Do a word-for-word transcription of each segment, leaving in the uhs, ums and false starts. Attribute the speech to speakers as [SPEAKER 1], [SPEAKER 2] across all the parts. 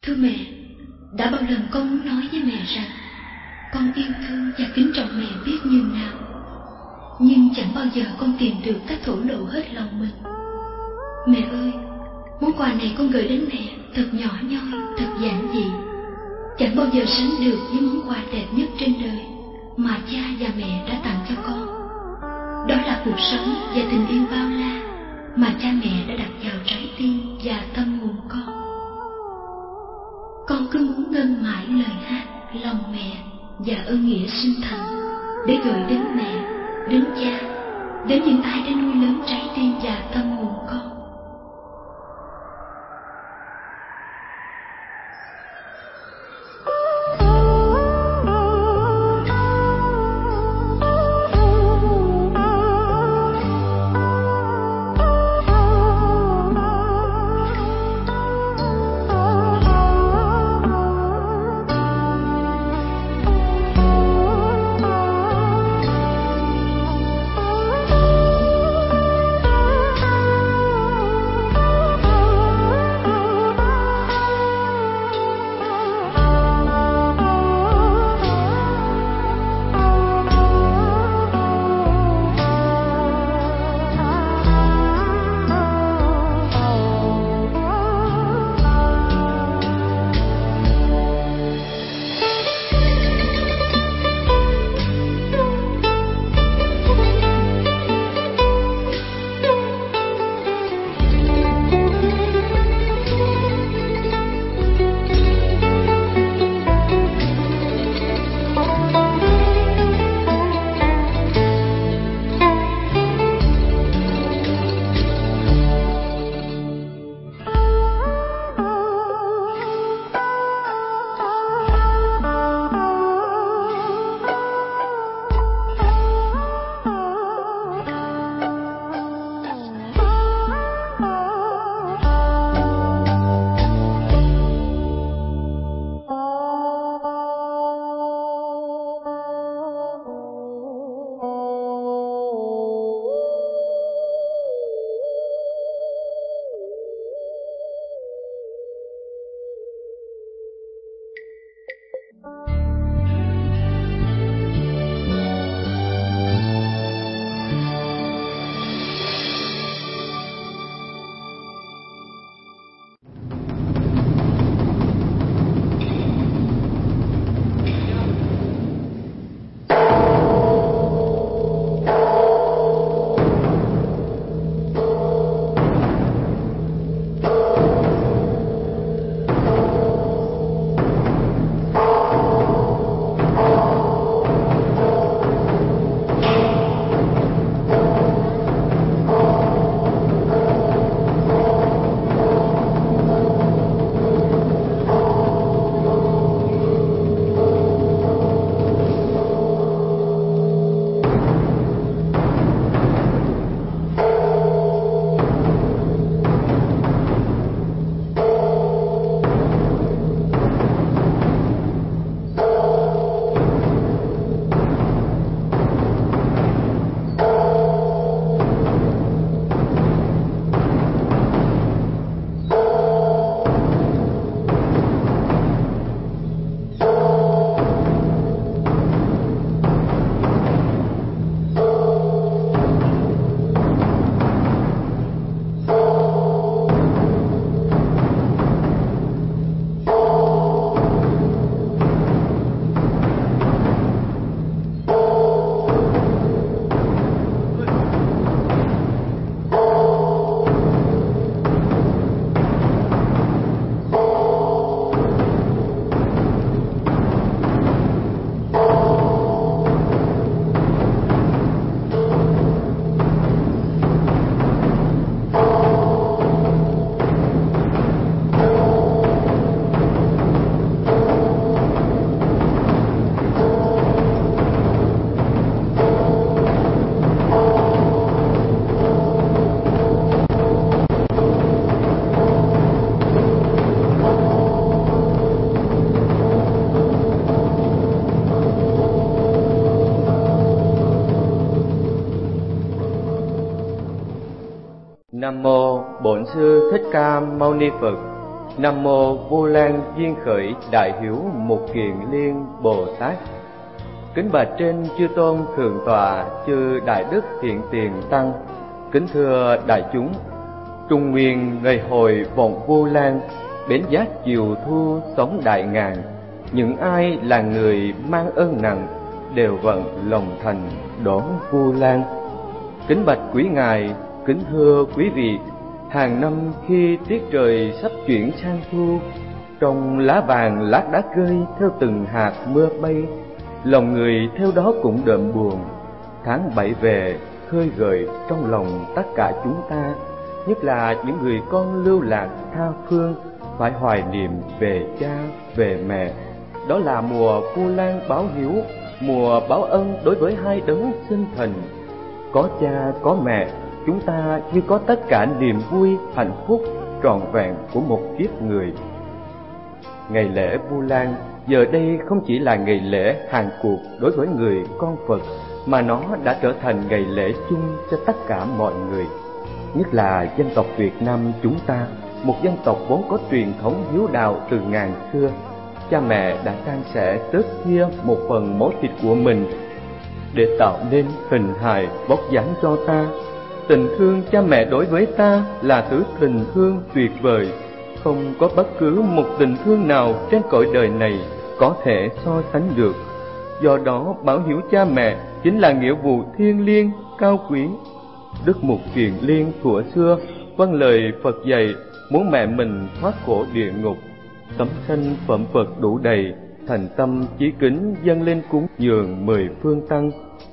[SPEAKER 1] Thưa mẹ, đã bao lần con muốn nói với mẹ rằng con yêu thương và kính trọng mẹ biết nhường nào, nhưng chẳng bao giờ con tìm được cách thổ lộ hết lòng mình. Mẹ ơi, món quà này con gửi đến mẹ thật nhỏ nhoi, thật giản dị, chẳng bao giờ sánh được với món quà đẹp nhất trên đời mà cha và mẹ đã tặng cho con. Đó là cuộc sống và tình yêu bao la mà cha mẹ đã đặt vào trái tim và tâm hồn con. Con cứ muốn ngân mãi lời hát lòng mẹ và ơn nghĩa sinh thành để gửi đến mẹ, đến cha, đến những ai đã nuôi lớn trái tim và tâm hồn con.
[SPEAKER 2] Nam mô Bổn Sư Thích Ca Mâu Ni Phật. Nam mô Vô Lan Duyên Khởi Đại Hiếu Mục Kiền Liên Bồ Tát. Kính bạch trên chư tôn thượng tọa, chư đại đức thiện tiền tăng. Kính thưa đại chúng, Trung Nguyên ngày hồi vọng Vô Lan, bến giác chiều thu sống đại ngàn. Những ai là người mang ơn nặng, đều vận lòng thành đón Vô Lan. Kính bạch quý ngài, kính thưa quý vị, hàng năm khi tiết trời sắp chuyển sang thu, trong lá vàng lác đác rơi theo từng hạt mưa bay, lòng người theo đó cũng đượm buồn. Tháng bảy về khơi gợi trong lòng tất cả chúng ta, nhất là những người con lưu lạc tha phương, phải hoài niệm về cha, về mẹ. Đó là mùa Vu Lan báo hiếu, mùa báo ân đối với hai đấng sinh thành. Có cha, có mẹ, chúng ta như có tất cả niềm vui, hạnh phúc trọn vẹn của một kiếp người. Ngày lễ Vu Lan giờ đây không chỉ là ngày lễ hàng cuộc đối với người con Phật, mà nó đã trở thành ngày lễ chung cho tất cả mọi người. Nhất là dân tộc Việt Nam chúng ta, một dân tộc vốn có truyền thống hiếu đạo từ ngàn xưa. Cha mẹ đã san sẻ tước chia một phần máu thịt của mình để tạo nên hình hài vóc dáng cho ta. Tình thương cha mẹ đối với ta là thứ tình thương tuyệt vời, không có bất cứ một tình thương nào trên cõi đời này có thể so sánh được. Do đó, báo hiếu cha mẹ chính là nghĩa vụ thiêng liêng, cao quý. Đức Mục Kiền Liên thuở xưa vâng lời Phật dạy, muốn mẹ mình thoát khổ địa ngục, tấm sanh phẩm Phật đủ đầy, thành tâm chí kính dâng lên cúng dường mười phương tăng.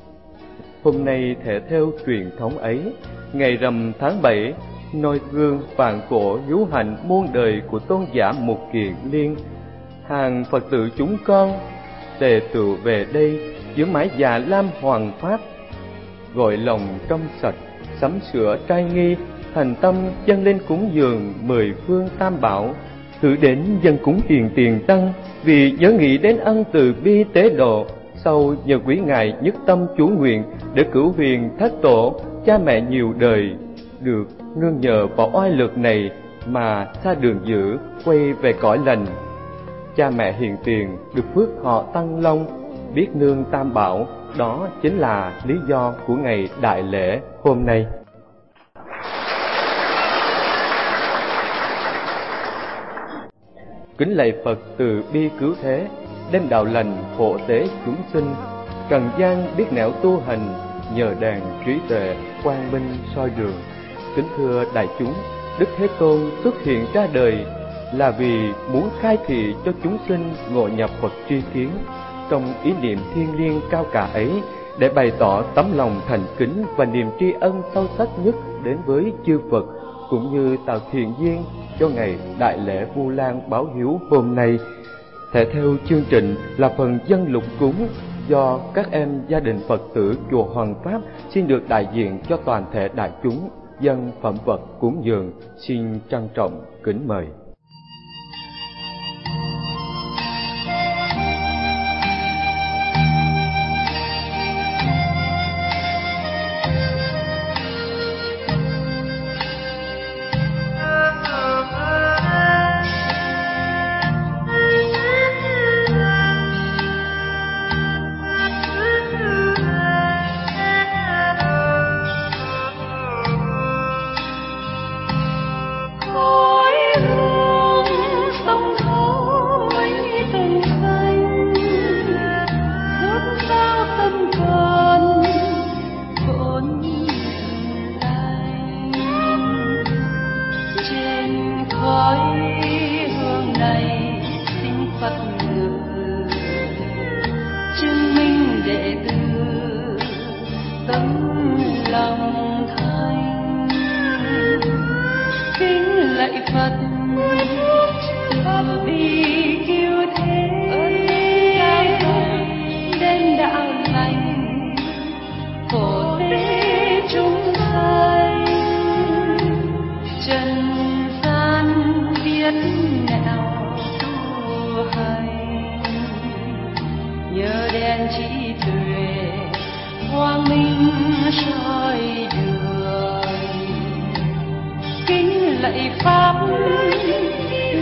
[SPEAKER 2] Hôm nay thể theo truyền thống ấy, ngày rằm tháng bảy, noi gương vạn cổ hiếu hạnh muôn đời của tôn giả Mục Kiền Liên, hàng Phật tử chúng con tề tựu về đây dưới mái già lam hoàng pháp, gọi lòng trong sạch, sắm sửa trai nghi, thành tâm dâng lên cúng dường mười phương tam bảo, thử đến dân cúng hiền tiền tăng, vì nhớ nghĩ đến ân từ bi tế độ. Sau nhờ quý ngài nhất tâm chú nguyện để cứu huyền thất tổ, cha mẹ nhiều đời, được nương nhờ vào oai lực này mà xa đường dữ quay về cõi lành. Cha mẹ hiền tiền được phước họ tăng long, biết nương tam bảo, đó chính là lý do của ngày đại lễ hôm nay. Kính lạy Phật từ bi cứu thế, đem đạo lành hộ tế chúng sinh. Trần gian biết nẻo tu hành, nhờ đàn trí tuệ quang minh soi đường. Kính thưa đại chúng, Đức Thế Tôn xuất hiện ra đời là vì muốn khai thị cho chúng sinh ngộ nhập Phật tri kiến. Trong ý niệm thiêng liêng cao cả ấy, để bày tỏ tấm lòng thành kính và niềm tri ân sâu sắc nhất đến với chư Phật, cũng như tạo thiện duyên cho ngày đại lễ Vu Lan báo hiếu hôm nay. Thể theo chương trình là phần dân lục cúng do các em gia đình Phật tử chùa Hoàng Pháp xin được đại diện cho toàn thể đại chúng dân phẩm vật cúng dường. Xin trân trọng kính mời.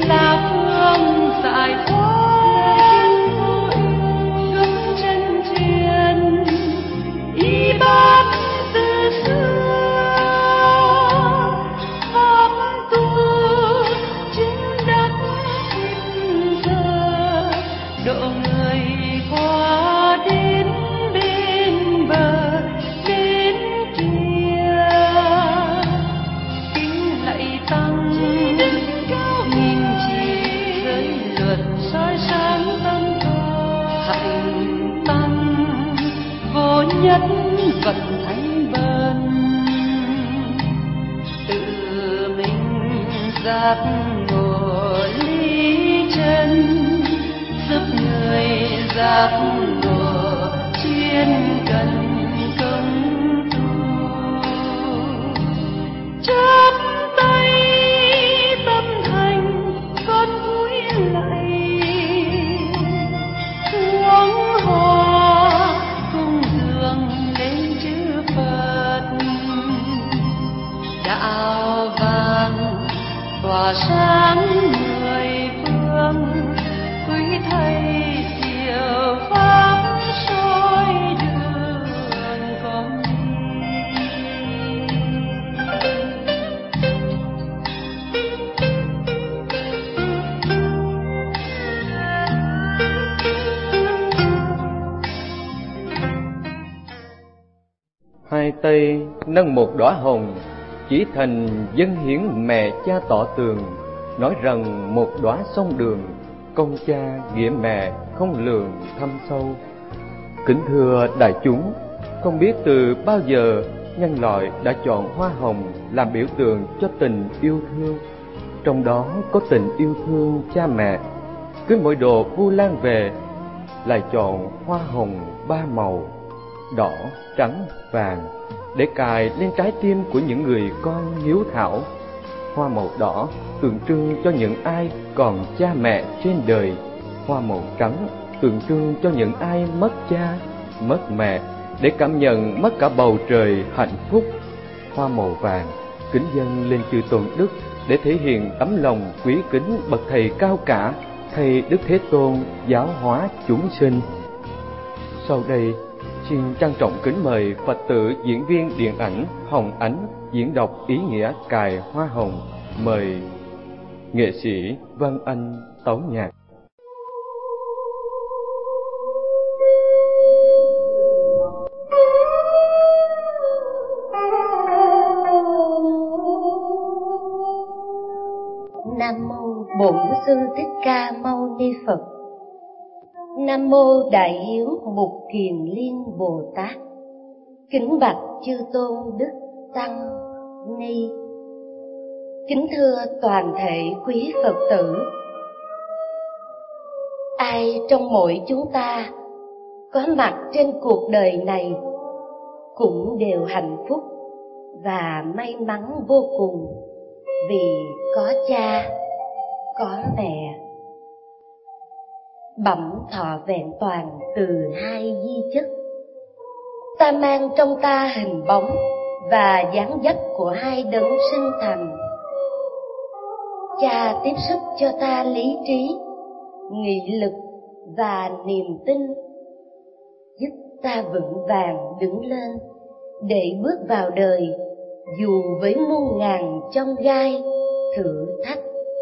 [SPEAKER 3] là phương giải thoát, gấm chân truyền y bát từ xưa, pháp tu trên đất hiện giờ, độ người qua đến bên bờ bên kia. Kính lạy tăng nghìn chỉ giới luật soi sáng tâm thờ, hạnh tăng vô nhất vận thánh bần, tự mình giác ngộ lý chân, giúp người giác ngộ chuyên cần công tu. Chắp tay tâm thành con cúi lạy, xuống hoa cung dường lên chư Phật. Đạo vàng tỏa sáng mười phương, quý thầy diệu pháp soi đường con đi.
[SPEAKER 2] Hai tay nâng một đóa hồng, chỉ thành dân hiến mẹ cha tỏ tường, nói rằng một đóa sông đường, công cha nghĩa mẹ không lường thâm sâu. Kính thưa đại chúng, không biết từ bao giờ nhân loại đã chọn hoa hồng làm biểu tượng cho tình yêu thương, trong đó có tình yêu thương cha mẹ. Cứ mỗi độ Vu Lan về lại chọn hoa hồng ba màu, đỏ, trắng, vàng, để cài lên trái tim của những người con hiếu thảo. Hoa màu đỏ tượng trưng cho những ai còn cha mẹ trên đời, hoa màu trắng tượng trưng cho những ai mất cha, mất mẹ, để cảm nhận mất cả bầu trời hạnh phúc. Hoa màu vàng kính dâng lên chư Tôn Đức để thể hiện tấm lòng quý kính bậc thầy cao cả, thầy Đức Thế Tôn giáo hóa chúng sinh. Sau đây, xin trân trọng kính mời Phật tử diễn viên điện ảnh Hồng Ánh diễn đọc ý nghĩa cài hoa hồng. Mời nghệ sĩ Vân Anh tấu nhạc.
[SPEAKER 4] Nam mô Bổn Sư Thích Ca Mâu Ni Phật. Nam mô Đại Hiếu Mục Kiền Liên Bồ Tát. Kính bạch chư Tôn Đức Tăng Ni. Kính thưa toàn thể quý Phật tử, ai trong mỗi chúng ta có mặt trên cuộc đời này cũng đều hạnh phúc và may mắn vô cùng, vì có cha, có mẹ. Bẩm thọ vẹn toàn từ hai di chất, ta mang trong ta hình bóng và dáng dấp của hai đấng sinh thành. Cha tiếp sức cho ta lý trí, nghị lực và niềm tin, giúp ta vững vàng đứng lên để bước vào đời, dù với muôn ngàn chông gai thử thách.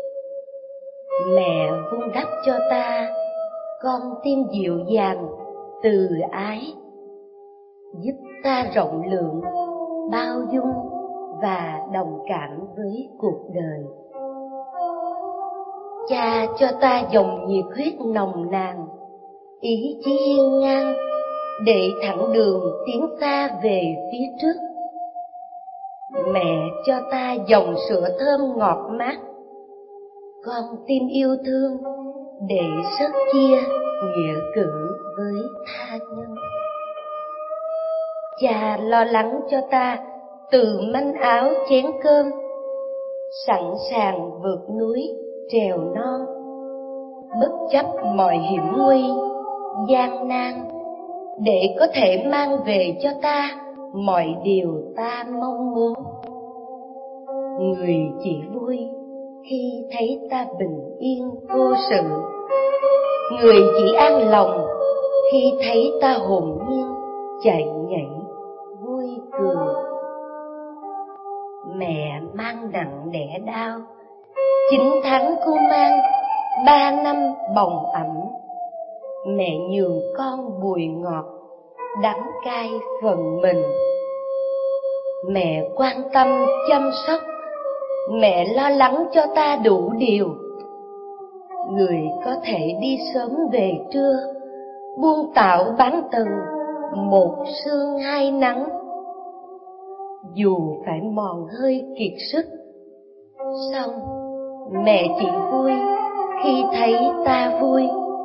[SPEAKER 4] Mẹ vun đắp cho ta con tim dịu dàng, từ ái, giúp ta rộng lượng, bao dung và đồng cảm với cuộc đời. Cha cho ta dòng nhiệt huyết nồng nàn, ý chí hiên ngang, để thẳng đường tiến xa về phía trước. Mẹ cho ta dòng sữa thơm ngọt mát, con tim yêu thương, để sớt chia nghĩa cử với tha nhân. Cha lo lắng cho ta từ manh áo chén cơm, sẵn sàng vượt núi trèo non, bất chấp mọi hiểm nguy gian nan, để có thể mang về cho ta mọi điều ta mong muốn. Người chỉ vui khi thấy ta bình yên vô sự. Người chỉ an lòng khi thấy ta hồn nhiên chạy nhảy vui cười. Mẹ mang nặng đẻ đau, chín tháng cô mang ba năm bồng ẩm. Mẹ nhường con bùi ngọt, đắng cay phần mình. Mẹ quan tâm chăm sóc, mẹ lo lắng cho ta đủ điều. Người có thể đi sớm về trưa, buông tạo bán từng, một sương hai nắng. Dù phải mòn hơi kiệt sức, song mẹ chỉ vui khi thấy ta vui.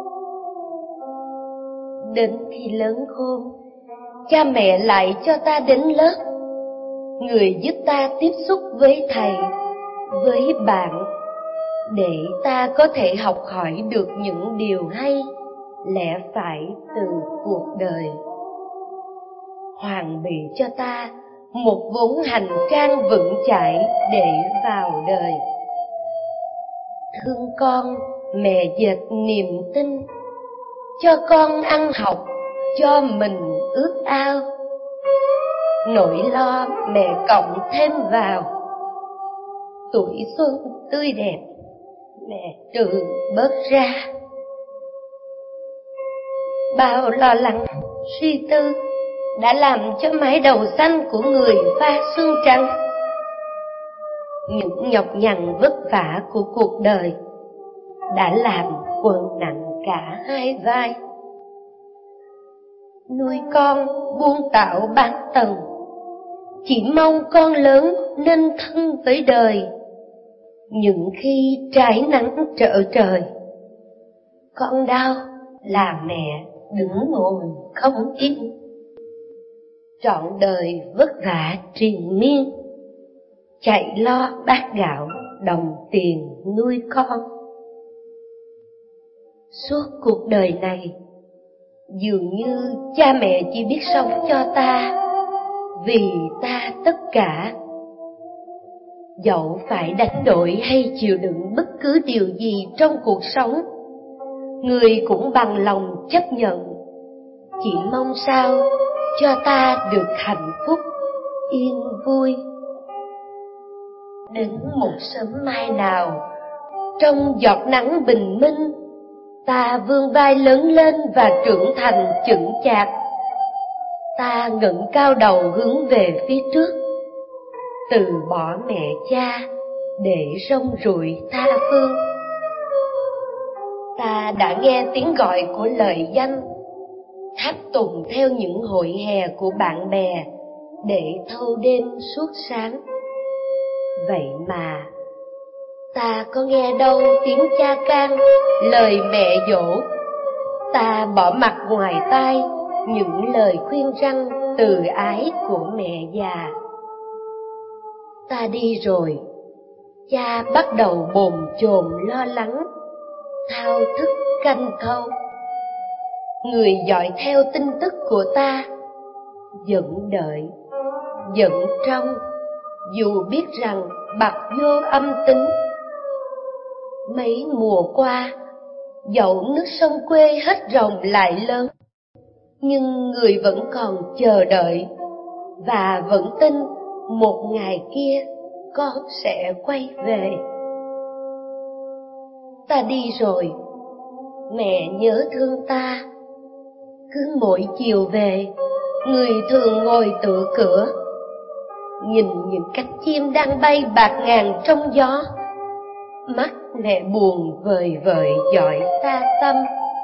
[SPEAKER 4] Đến khi lớn khôn, cha mẹ lại cho ta đến lớp. Người giúp ta tiếp xúc với thầy, với bạn, để ta có thể học hỏi được những điều hay, lẽ phải từ cuộc đời. Hoàn bị cho ta một vốn hành trang vững chãi để vào đời. Thương con, mẹ dệt niềm tin, cho con ăn học, cho mình ước ao. Nỗi lo mẹ cộng thêm vào, tuổi xuân tươi đẹp mẹ trừ bớt ra. Bao lo lắng, suy tư đã làm cho mái đầu xanh của người pha sương trắng. Những nhọc nhằn vất vả của cuộc đời đã làm quần nặng cả hai vai. Nuôi con buông tạo bán tầng, chỉ mong con lớn nên thân với đời. Những khi trái nắng trở trời, con đau là mẹ đứng ngồi không yên. Trọn đời vất vả triền miên, chạy lo bát gạo đồng tiền nuôi con. Suốt cuộc đời này, dường như cha mẹ chỉ biết sống cho ta, vì ta tất cả. Dẫu phải đánh đổi hay chịu đựng bất cứ điều gì trong cuộc sống, người cũng bằng lòng chấp nhận, chỉ mong sao cho ta được hạnh phúc, yên vui. Đến một sớm mai nào, trong giọt nắng bình minh, ta vươn vai lớn lên và trưởng thành chững chạc. Ta ngẩng cao đầu hướng về phía trước, từ bỏ mẹ cha để rong ruổi tha phương. Ta đã nghe tiếng gọi của lời danh, tháp tùng theo những hội hè của bạn bè để thâu đêm suốt sáng. Vậy mà ta có nghe đâu tiếng cha can, lời mẹ dỗ. Ta bỏ mặc ngoài tai những lời khuyên răn từ ái của mẹ già. Ta đi rồi, cha bắt đầu bồn chồn lo lắng, thao thức canh thâu. Người dõi theo tin tức của ta, vẫn đợi, vẫn trông, dù biết rằng bặt vô âm tính. Mấy mùa qua, dẫu nước sông quê hết rồng lại lớn, nhưng người vẫn còn chờ đợi, và vẫn tin một ngày kia con sẽ quay về. Ta đi rồi, mẹ nhớ thương ta. Cứ mỗi chiều về, người thường ngồi tựa cửa, nhìn những cánh chim đang bay bạt ngàn trong gió. Mắt mẹ buồn vời vợi dõi ta tâm.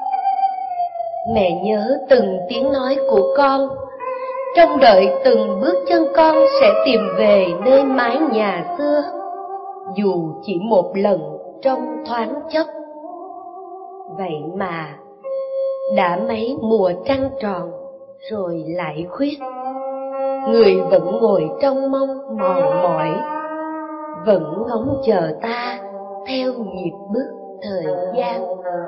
[SPEAKER 4] Mẹ nhớ từng tiếng nói của con, trông đợi từng bước chân con sẽ tìm về nơi mái nhà xưa, dù chỉ một lần trong thoáng chốc. Vậy mà đã mấy mùa trăng tròn rồi lại khuyết, người vẫn ngồi trong mong mòn mỏi, vẫn ngóng chờ ta theo nhịp bước thời gian.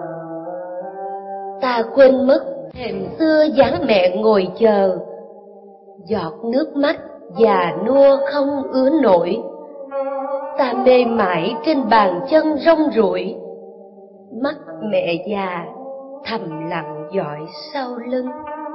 [SPEAKER 4] Ta quên mất thềm xưa dáng mẹ ngồi chờ, giọt nước mắt già nua không ứa nổi. Ta mê mải trên bàn chân rong ruổi, mắt mẹ già thầm lặng dõi sau lưng.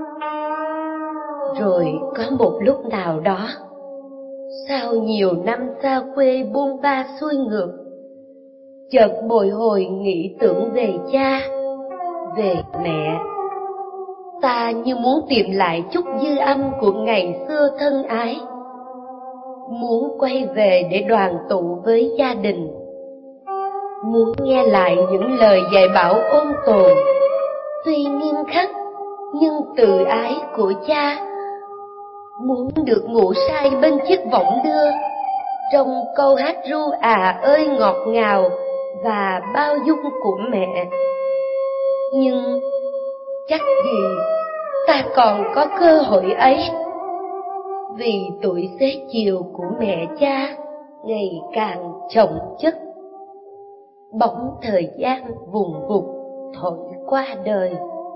[SPEAKER 4] Rồi có một lúc nào đó, sau nhiều năm xa quê buông ba xuôi ngược, chợt bồi hồi nghĩ tưởng về cha, về mẹ. Ta như muốn tìm lại chút dư âm của ngày xưa thân ái, muốn quay về để đoàn tụ với gia đình, muốn nghe lại những lời dạy bảo ôn tồn, tuy nghiêm khắc nhưng từ ái của cha, muốn được ngủ say bên chiếc võng đưa, trong câu hát ru à ơi ngọt ngào và bao dung của mẹ. Nhưng chắc gì ta còn có cơ hội ấy, vì tuổi xế chiều của mẹ cha ngày càng chồng chất. Bóng thời gian vùng vụt thổi qua đời.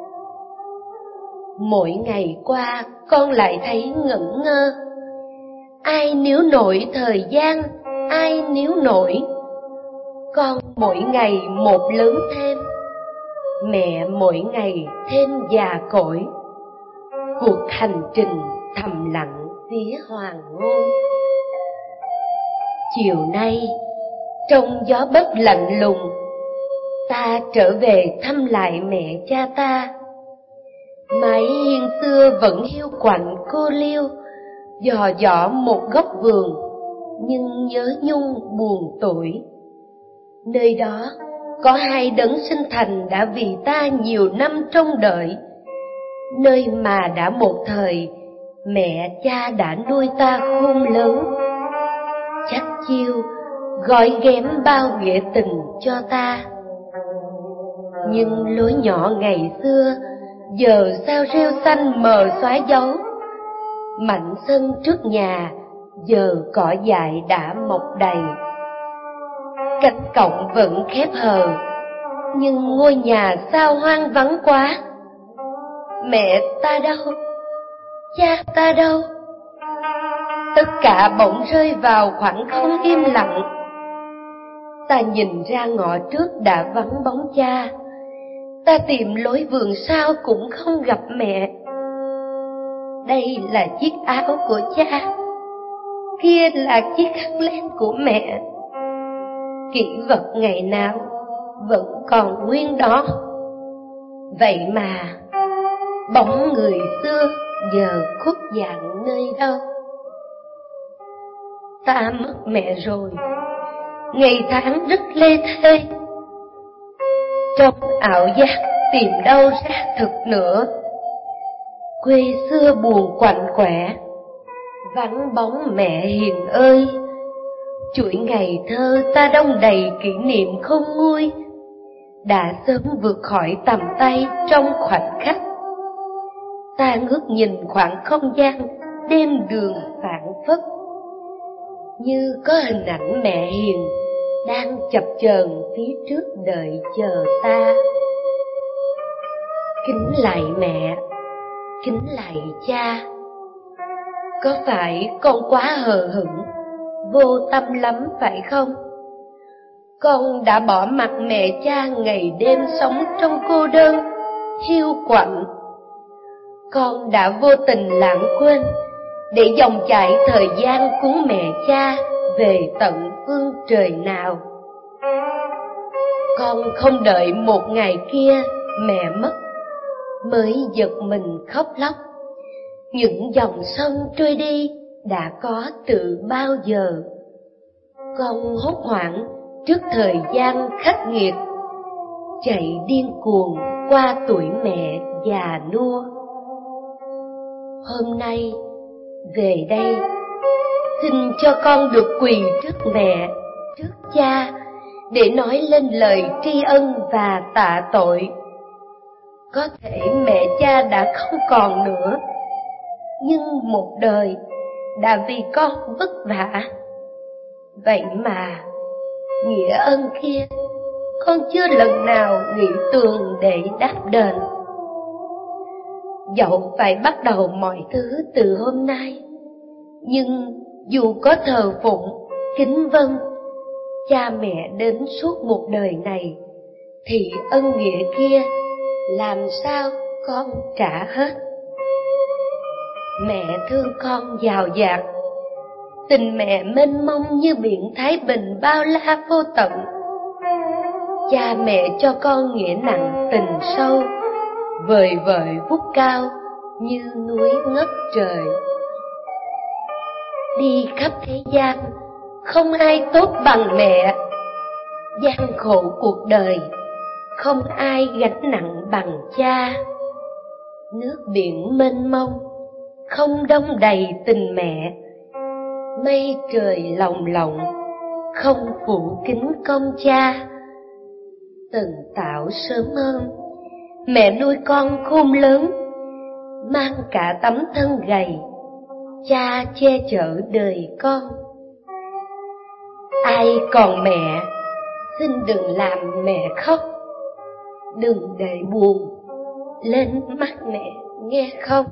[SPEAKER 4] Mỗi ngày qua con lại thấy ngẩn ngơ. Ai níu nổi thời gian, ai níu nổi. Con mỗi ngày một lớn thêm, mẹ mỗi ngày thêm già cỗi. Cuộc hành trình thầm lặng phía hoàng hôn. Chiều nay trong gió bấc lạnh lùng, ta trở về thăm lại mẹ cha ta. Mái hiên xưa vẫn hiu quạnh cô liêu, dò dỏ một góc vườn, nhưng nhớ nhung buồn tuổi. Nơi đó có hai đấng sinh thành đã vì ta nhiều năm trông đợi, nơi mà đã một thời mẹ cha đã nuôi ta khôn lớn, chắc chiêu gói ghém bao nghĩa tình cho ta. Nhưng lối nhỏ ngày xưa giờ sao rêu xanh mờ xóa dấu, mảnh sân trước nhà giờ cỏ dại đã mọc đầy. Cánh cổng vẫn khép hờ, nhưng ngôi nhà sao hoang vắng quá. Mẹ ta đâu? Cha ta đâu? Tất cả bỗng rơi vào khoảng không im lặng. Ta nhìn ra ngõ trước đã vắng bóng cha. Ta tìm lối vườn sau cũng không gặp mẹ. Đây là chiếc áo của cha, kia là chiếc khăn len của mẹ. Kỷ vật ngày nào vẫn còn nguyên đó. Vậy mà bóng người xưa giờ khuất dạng nơi đâu? Ta mất mẹ rồi, ngày tháng rất lê thê. Trong ảo giác tìm đâu ra thực nữa. Quê xưa buồn quạnh quẻ, vắng bóng mẹ hiền ơi. Chuỗi ngày thơ ta đong đầy kỷ niệm không nguôi, đã sớm vượt khỏi tầm tay trong khoảnh khắc. Ta ngước nhìn khoảng không gian đêm đường phảng phất, như có hình ảnh mẹ hiền đang chập chờn phía trước đợi chờ ta. Kính lạy mẹ, kính lạy cha. Có phải con quá hờ hững, vô tâm lắm phải không? Con đã bỏ mặc mẹ cha ngày đêm sống trong cô đơn, hiu quạnh. Con đã vô tình lãng quên để dòng chảy thời gian cuốn mẹ cha về tận phương trời nào. Con không đợi một ngày kia mẹ mất mới giật mình khóc lóc. Những dòng sông trôi đi đã có từ bao giờ. Con hốt hoảng trước thời gian khắc nghiệt, chạy điên cuồng qua tuổi mẹ già nua. Hôm nay về đây, xin cho con được quỳ trước mẹ, trước cha, để nói lên lời tri ân và tạ tội. Có thể mẹ cha đã không còn nữa, nhưng một đời đã vì con vất vả. Vậy mà nghĩa ân kia con chưa lần nào nghĩ tường để đáp đền. Dẫu phải bắt đầu mọi thứ từ hôm nay, nhưng dù có thờ phụng, kính vâng, cha mẹ đến suốt một đời này, thì ân nghĩa kia làm sao con trả hết. Mẹ thương con dào dạt, tình mẹ mênh mông như biển Thái Bình bao la vô tận. Cha mẹ cho con nghĩa nặng tình sâu, vời vợi vút cao như núi ngất trời. Đi khắp thế gian, không ai tốt bằng mẹ. Gian khổ cuộc đời, không ai gánh nặng bằng cha. Nước biển mênh mông, không đong đầy tình mẹ. Mây trời lồng lộng, không phủ kín công cha. Từng tạo sớm hơn, mẹ nuôi con khôn lớn, mang cả tấm thân gầy, cha che chở đời con. Ai còn mẹ, xin đừng làm mẹ khóc, đừng để buồn lên mắt mẹ nghe không.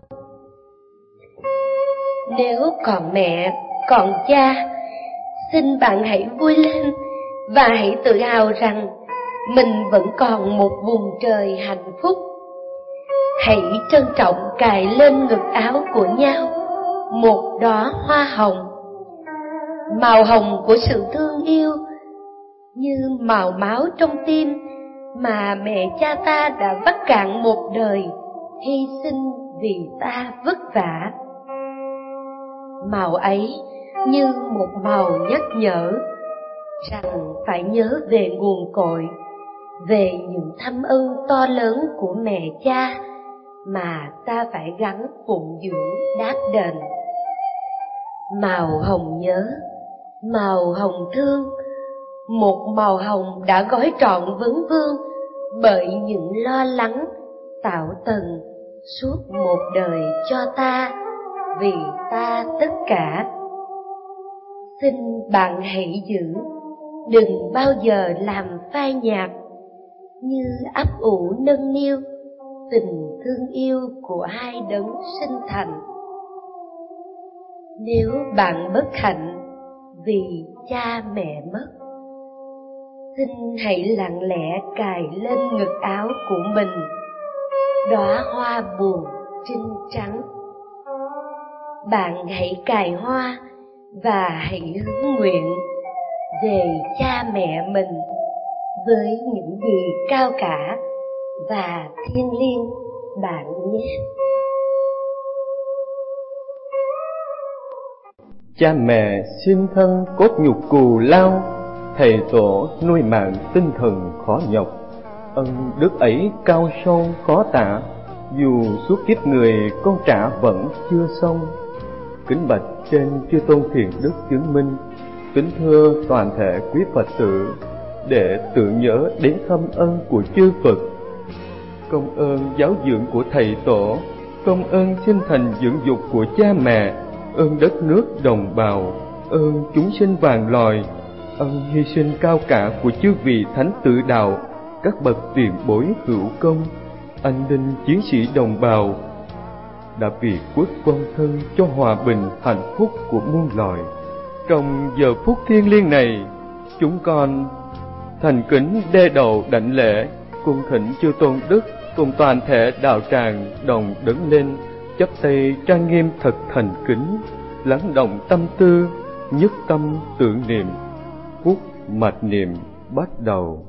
[SPEAKER 4] Nếu còn mẹ, còn cha, xin bạn hãy vui lên và hãy tự hào rằng mình vẫn còn một vùng trời hạnh phúc. Hãy trân trọng cài lên ngực áo của nhau một đóa hoa hồng, màu hồng của sự thương yêu, như màu máu trong tim mà mẹ cha ta đã vắt cạn một đời hy sinh vì ta vất vả. Màu ấy như một màu nhắc nhở rằng phải nhớ về nguồn cội, về những thâm ơn to lớn của mẹ cha mà ta phải gắng phụng dưỡng đáp đền. Màu hồng nhớ, màu hồng thương, một màu hồng đã gói trọn vấn vương bởi những lo lắng tạo tần suốt một đời cho ta, vì ta tất cả. Xin bạn hãy giữ, đừng bao giờ làm phai nhạt, như ấp ủ nâng niu tình thương yêu của hai đấng sinh thành. Nếu bạn bất hạnh vì cha mẹ mất, xin hãy lặng lẽ cài lên ngực áo của mình đóa hoa buồn trinh trắng. Bạn hãy cài hoa và hãy hướng nguyện về cha mẹ mình với những gì cao cả và thiêng liêng bạn nhé.
[SPEAKER 2] Cha mẹ sinh thân cốt nhục cù lao, thầy tổ nuôi mạng tinh thần khó nhọc. Ân đức ấy cao sâu khó tả, dù suốt kiếp người con trả vẫn chưa xong. Kính bạch trên chư tôn thiền đức chứng minh, kính thưa toàn thể quý Phật tử, để tưởng nhớ đến thâm ơn của chư Phật, công ơn giáo dưỡng của thầy tổ, công ơn sinh thành dưỡng dục của cha mẹ, ơn đất nước đồng bào, ơn chúng sinh vàng loài, ơn hy sinh cao cả của chư vị thánh tử đạo, các bậc tiền bối hữu công, anh linh chiến sĩ đồng bào, đã vì quốc vong thân cho hòa bình hạnh phúc của muôn loài. Trong giờ phút thiêng liêng này, chúng con thành kính đê đầu đảnh lễ, cung thỉnh chư tôn đức cùng toàn thể đạo tràng đồng đứng lên, chắp tay trang nghiêm thật thành kính, lắng động tâm tư, nhất tâm tưởng niệm. Phút mạt niệm bắt đầu.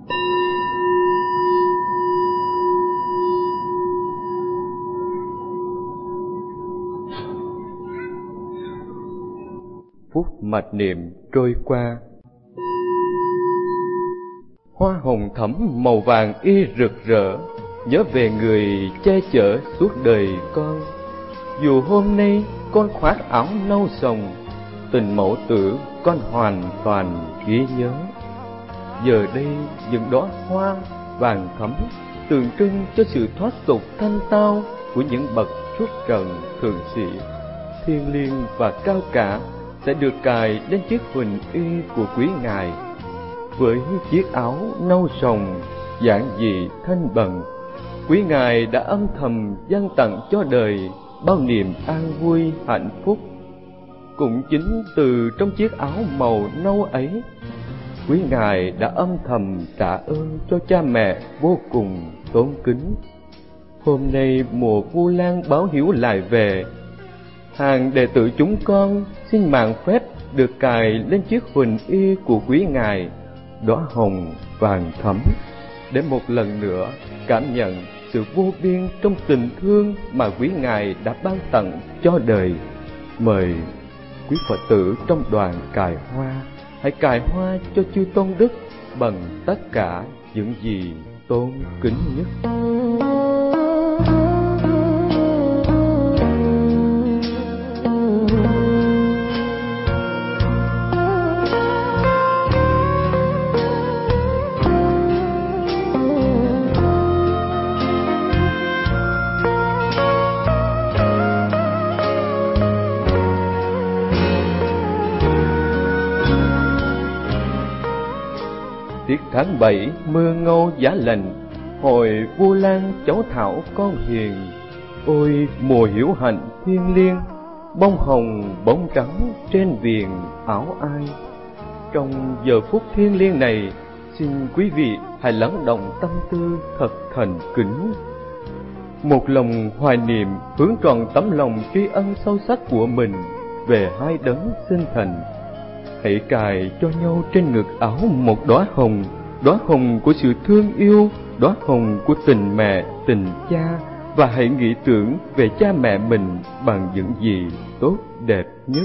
[SPEAKER 2] Phút mạt niệm trôi qua, hoa hồng thẫm màu vàng y rực rỡ, nhớ về người che chở suốt đời con. Dù hôm nay con khoác áo nâu sồng, tình mẫu tử con hoàn toàn ghi nhớ. Giờ đây những đóa hoa vàng thẫm tượng trưng cho sự thoát tục thanh tao của những bậc xuất trần thượng sĩ, thiêng liêng và cao cả, sẽ được cài lên chiếc huỳnh y của quý ngài. Với chiếc áo nâu sồng giản dị thanh bần, quý ngài đã âm thầm dâng tặng cho đời bao niềm an vui hạnh phúc. Cũng chính từ trong chiếc áo màu nâu ấy, quý ngài đã âm thầm trả ơn cho cha mẹ vô cùng tôn kính. Hôm nay mùa Vu Lan báo hiếu lại về, hàng đệ tử chúng con xin mạng phép được cài lên chiếc huỳnh y của quý ngài đóa hồng vàng thẫm, để một lần nữa cảm nhận sự vô biên trong tình thương mà quý ngài đã ban tặng cho đời. Mời quý Phật tử trong đoàn cài hoa, hãy cài hoa cho chư tôn đức bằng tất cả những gì tôn kính nhất. Tiết tháng bảy mưa ngâu giá lạnh, hồi Vu Lan cháu thảo con hiền. Ôi mùa hiểu hạnh thiêng liêng, bông hồng bóng trắng trên viền áo ai. Trong giờ phút thiêng liêng này, xin quý vị hãy lắng động tâm tư thật thành kính. Một lòng hoài niệm hướng tròn tấm lòng tri ân sâu sắc của mình về hai đấng sinh thành. Hãy cài cho nhau trên ngực áo một đóa hồng, đóa hồng của sự thương yêu, đóa hồng của tình mẹ, tình cha, và hãy nghĩ tưởng về cha mẹ mình bằng những gì tốt đẹp nhất.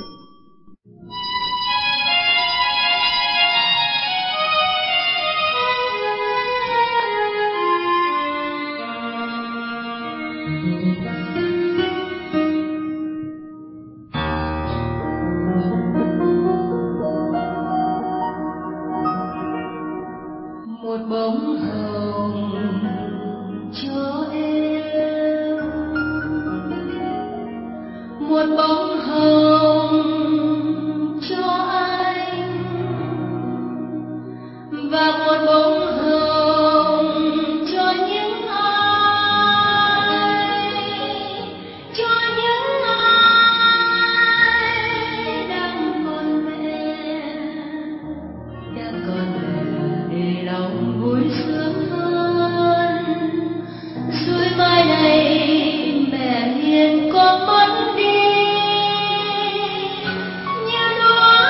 [SPEAKER 1] Một bông hồng cho em, một bông hồng cho anh, và một bông hồng cho những ai, cho những ai đang còn mẹ, đang còn mẹ để lòng vui sướng hơn. Rồi mai này mẹ hiền có mất đi như đóa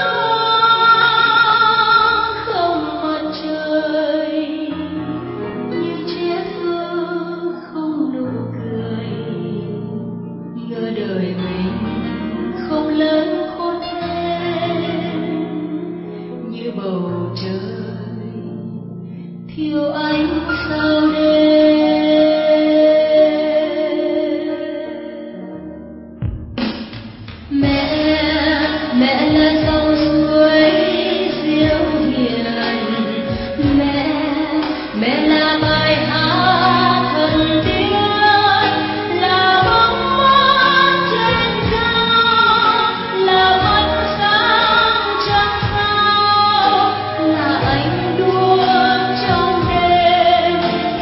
[SPEAKER 1] hoa không mặt trời, như trẻ thơ không nụ cười. Ngỡ đời mình không lớn khôn thêm, như bầu trời thiếu ánh sao đêm. Mẹ, mẹ là dòng suối diệu hiền. Mẹ, mẹ là bài hát thần tiên, là bóng mát trên cao, là ánh sáng trăng sao, là ánh đuốc trong đêm.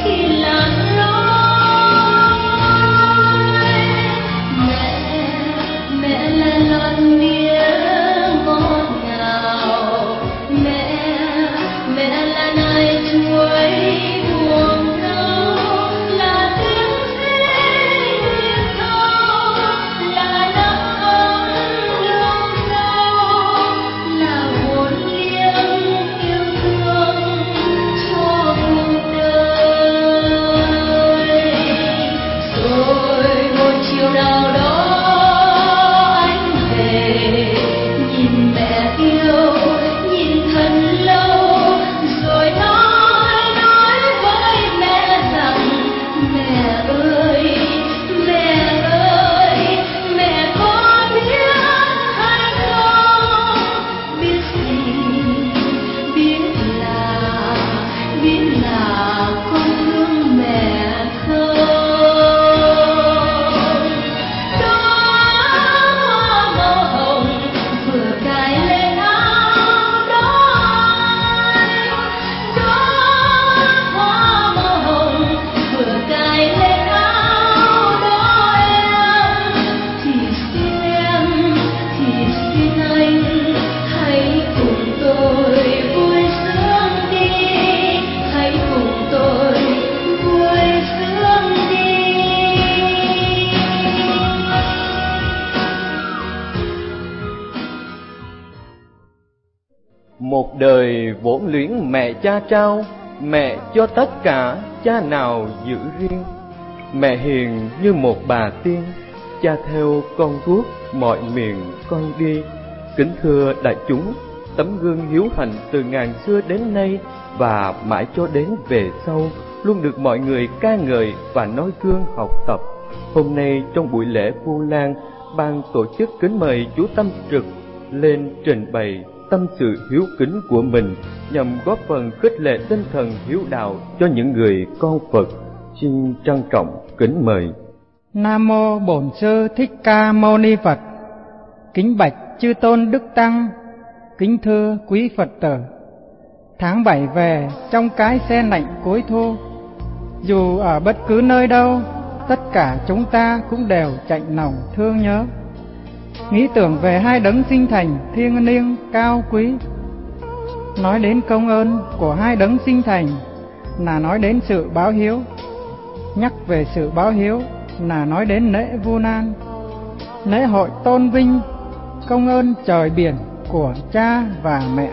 [SPEAKER 2] Một đời bổn luyện mẹ cha trao, mẹ cho tất cả, cha nào giữ riêng. Mẹ hiền như một bà tiên, cha theo con guốc mọi miền con đi. Kính thưa đại chúng, tấm gương hiếu hạnh từ ngàn xưa đến nay và mãi cho đến về sau luôn được mọi người ca ngợi và noi gương học tập. Hôm nay trong buổi lễ Vu Lan, ban tổ chức kính mời chú Tâm Trực lên trình bày tâm sự hiếu kính của mình nhằm góp phần khích lệ tinh thần hiếu đạo cho những người con Phật. Xin trân trọng kính mời.
[SPEAKER 5] Nam mô Bổn Sư Thích Ca Mâu Ni Phật. Kính bạch chư tôn đức tăng, kính thưa quý Phật tử. Tháng bảy về trong cái se lạnh cuối thu, dù ở bất cứ nơi đâu, tất cả chúng ta cũng đều chạnh lòng thương nhớ, nghĩ tưởng về hai đấng sinh thành thiêng liêng cao quý. Nói đến công ơn của hai đấng sinh thành là nói đến sự báo hiếu, nhắc về sự báo hiếu là nói đến lễ Vu Lan, lễ hội tôn vinh công ơn trời biển của cha và mẹ,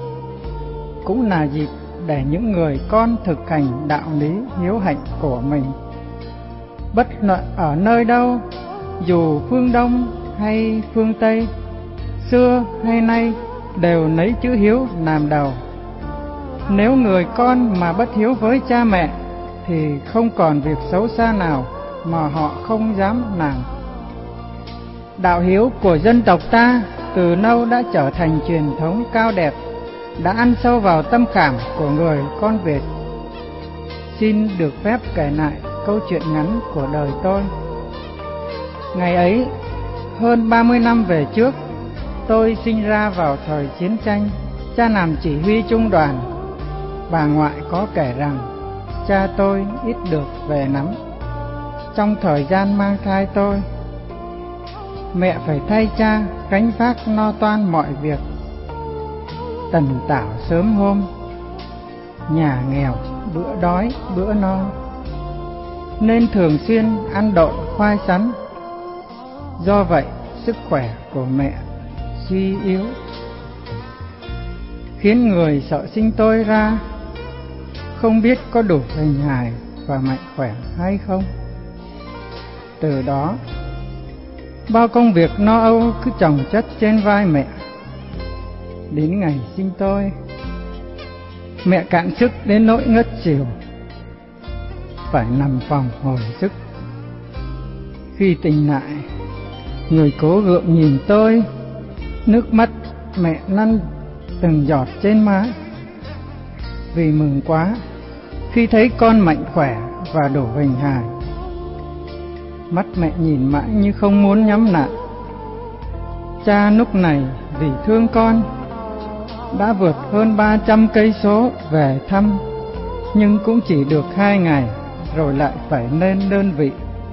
[SPEAKER 5] cũng là dịp để những người con thực hành đạo lý hiếu hạnh của mình. Bất luận ở nơi đâu, dù phương Đông hay phương Tây, xưa hay nay, đều lấy chữ hiếu làm đầu. Nếu người con mà bất hiếu với cha mẹ thì không còn việc xấu xa nào mà họ không dám làm. Đạo hiếu của dân tộc ta từ lâu đã trở thành truyền thống cao đẹp, đã ăn sâu vào tâm khảm của người con Việt. Xin được phép kể lại câu chuyện ngắn của đời tôi. Ngày ấy, hơn ba mươi năm về trước, tôi sinh ra vào thời chiến tranh. Cha làm chỉ huy trung đoàn. Bà ngoại có kể rằng cha tôi ít được về lắm. Trong thời gian mang thai tôi, mẹ phải thay cha gánh vác lo toan mọi việc. Tần tảo sớm hôm, nhà nghèo bữa đói bữa no, nên thường xuyên ăn độn khoai sắn. Do vậy sức khỏe của mẹ suy yếu, khiến người sợ sinh tôi ra không biết có đủ hình hài và mạnh khỏe hay không. Từ đó bao công việc lo âu cứ chồng chất trên vai mẹ. Đến ngày sinh tôi, mẹ cạn sức đến nỗi ngất xỉu, phải nằm phòng hồi sức. Khi tỉnh lại, người cố gượng nhìn tôi, nước mắt mẹ lăn từng giọt trên má. Vì mừng quá khi thấy con mạnh khỏe và đủ hình hài, mắt mẹ nhìn mãi như không muốn nhắm lại. Cha lúc này vì thương con đã vượt hơn ba trăm cây số về thăm, nhưng cũng chỉ được hai ngày rồi lại phải lên đơn vị.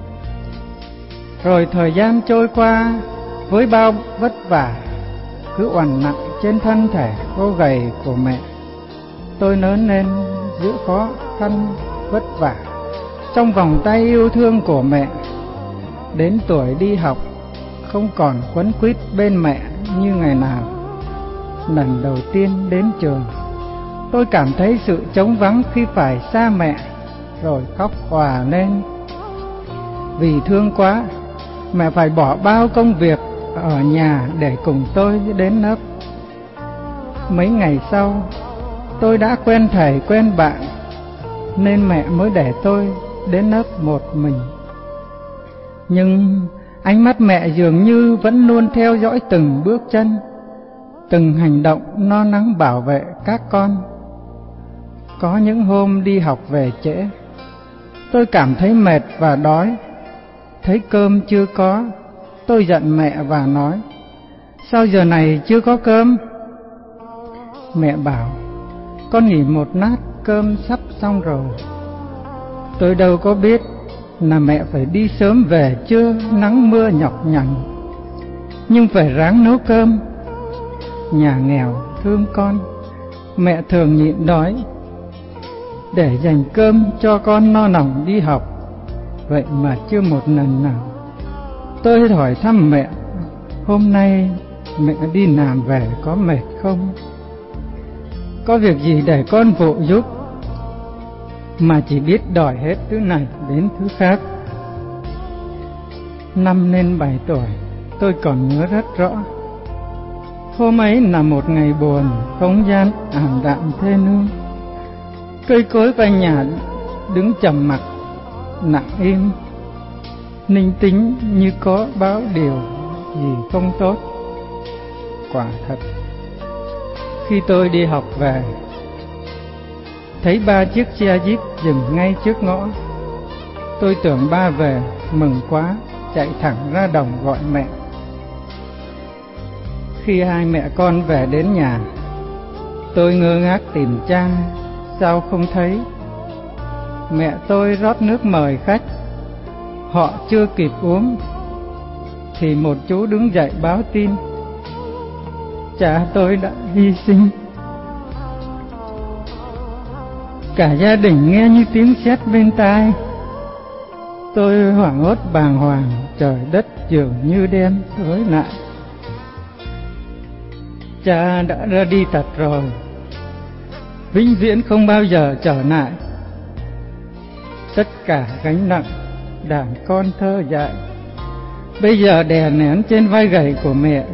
[SPEAKER 5] Rồi thời gian trôi qua với bao vất vả cứ oằn nặng trên thân thể cô gầy của mẹ. Tôi lớn lên giữa khó khăn vất vả trong vòng tay yêu thương của mẹ. Đến tuổi đi học không còn quấn quýt bên mẹ như ngày nào. Lần đầu tiên đến trường, tôi cảm thấy sự trống vắng khi phải xa mẹ, rồi khóc òa lên. Vì thương quá, mẹ phải bỏ bao công việc ở nhà để cùng tôi đến lớp. Mấy ngày sau, tôi đã quen thầy quen bạn, nên mẹ mới để tôi đến lớp một mình. Nhưng ánh mắt mẹ dường như vẫn luôn theo dõi từng bước chân, từng hành động lo lắng bảo vệ các con. Có những hôm đi học về trễ, tôi cảm thấy mệt và đói. Thấy cơm chưa có, tôi giận mẹ và nói: sao giờ này chưa có cơm? Mẹ bảo: con nghỉ một lát, cơm sắp xong rồi. Tôi đâu có biết là mẹ phải đi sớm về trưa nắng mưa nhọc nhằn, nhưng phải ráng nấu cơm. Nhà nghèo thương con, mẹ thường nhịn đói để dành cơm cho con no lòng đi học. Vậy mà chưa một lần nào tôi hỏi thăm mẹ: hôm nay mẹ đi làm về có mệt không? có việc gì để con phụ giúp, mà chỉ biết đòi hết thứ này đến thứ khác. Năm lên bảy tuổi, tôi còn nhớ rất rõ. Hôm ấy là một ngày buồn, không gian ảm đạm thê nương. Cây cối quanh nhà đứng trầm mặc, lặng im, ninh tính như có báo điều gì không tốt. Quả thật, khi tôi đi học về, thấy ba chiếc xe jeep dừng ngay trước ngõ. Tôi tưởng ba về, mừng quá, chạy thẳng ra đồng gọi mẹ. Khi hai mẹ con về đến nhà, tôi ngơ ngác tìm cha, sao không thấy. Mẹ tôi rót nước mời khách, họ chưa kịp uống thì một chú đứng dậy báo tin cha tôi đã hy sinh. Cả gia đình nghe như tiếng sét bên tai. Tôi hoảng hốt bàng hoàng, trời đất dường như đen tối lại. Cha đã ra đi thật rồi, vĩnh viễn không bao giờ trở lại. Tất cả gánh nặng đàn con thơ dại bây giờ đè nén trên vai gầy của mẹ.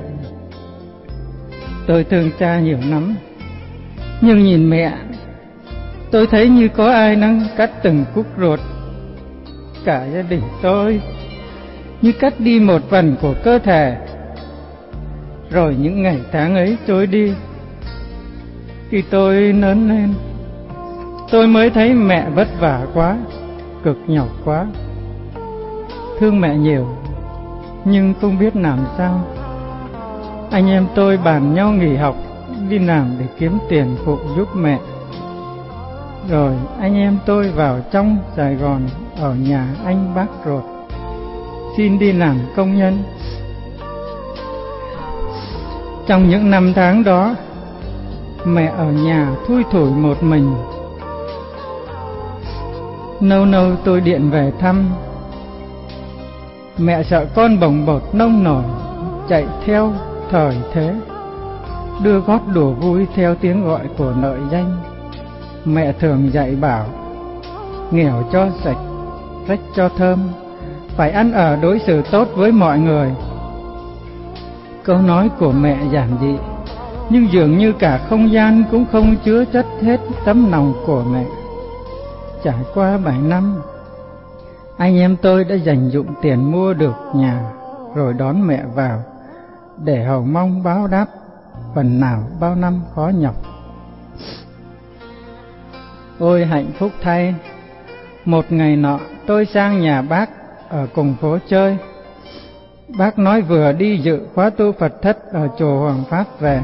[SPEAKER 5] Tôi thương cha nhiều lắm, nhưng nhìn mẹ, tôi thấy như có ai đang cắt từng khúc ruột cả gia đình tôi, như cắt đi một phần của cơ thể. Rồi những ngày tháng ấy trôi đi. Khi tôi lớn lên, tôi mới thấy mẹ vất vả quá, cực nhọc quá. Thương mẹ nhiều, nhưng không biết làm sao. Anh em tôi bàn nhau nghỉ học, đi làm để kiếm tiền phụ giúp mẹ. Rồi anh em tôi vào trong Sài Gòn ở nhà anh bác ruột, xin đi làm công nhân. Trong những năm tháng đó, mẹ ở nhà thui thủi một mình. Lâu lâu tôi điện về thăm. Mẹ sợ con bồng bột nông nổi, chạy theo thời thế, đưa gót đùa vui theo tiếng gọi của nội danh. Mẹ thường dạy bảo, nghèo cho sạch, rách cho thơm, phải ăn ở đối xử tốt với mọi người. Câu nói của mẹ giản dị, nhưng dường như cả không gian cũng không chứa chất hết tấm lòng của mẹ. Trải qua bảy năm, anh em tôi đã dành dụm tiền mua được nhà, rồi đón mẹ vào, để hầu mong báo đáp phần nào bao năm khó nhọc. Ôi hạnh phúc thay, một ngày nọ tôi sang nhà bác ở cùng phố chơi. Bác nói vừa đi dự khóa tu Phật thất ở chùa Hoàng Pháp về.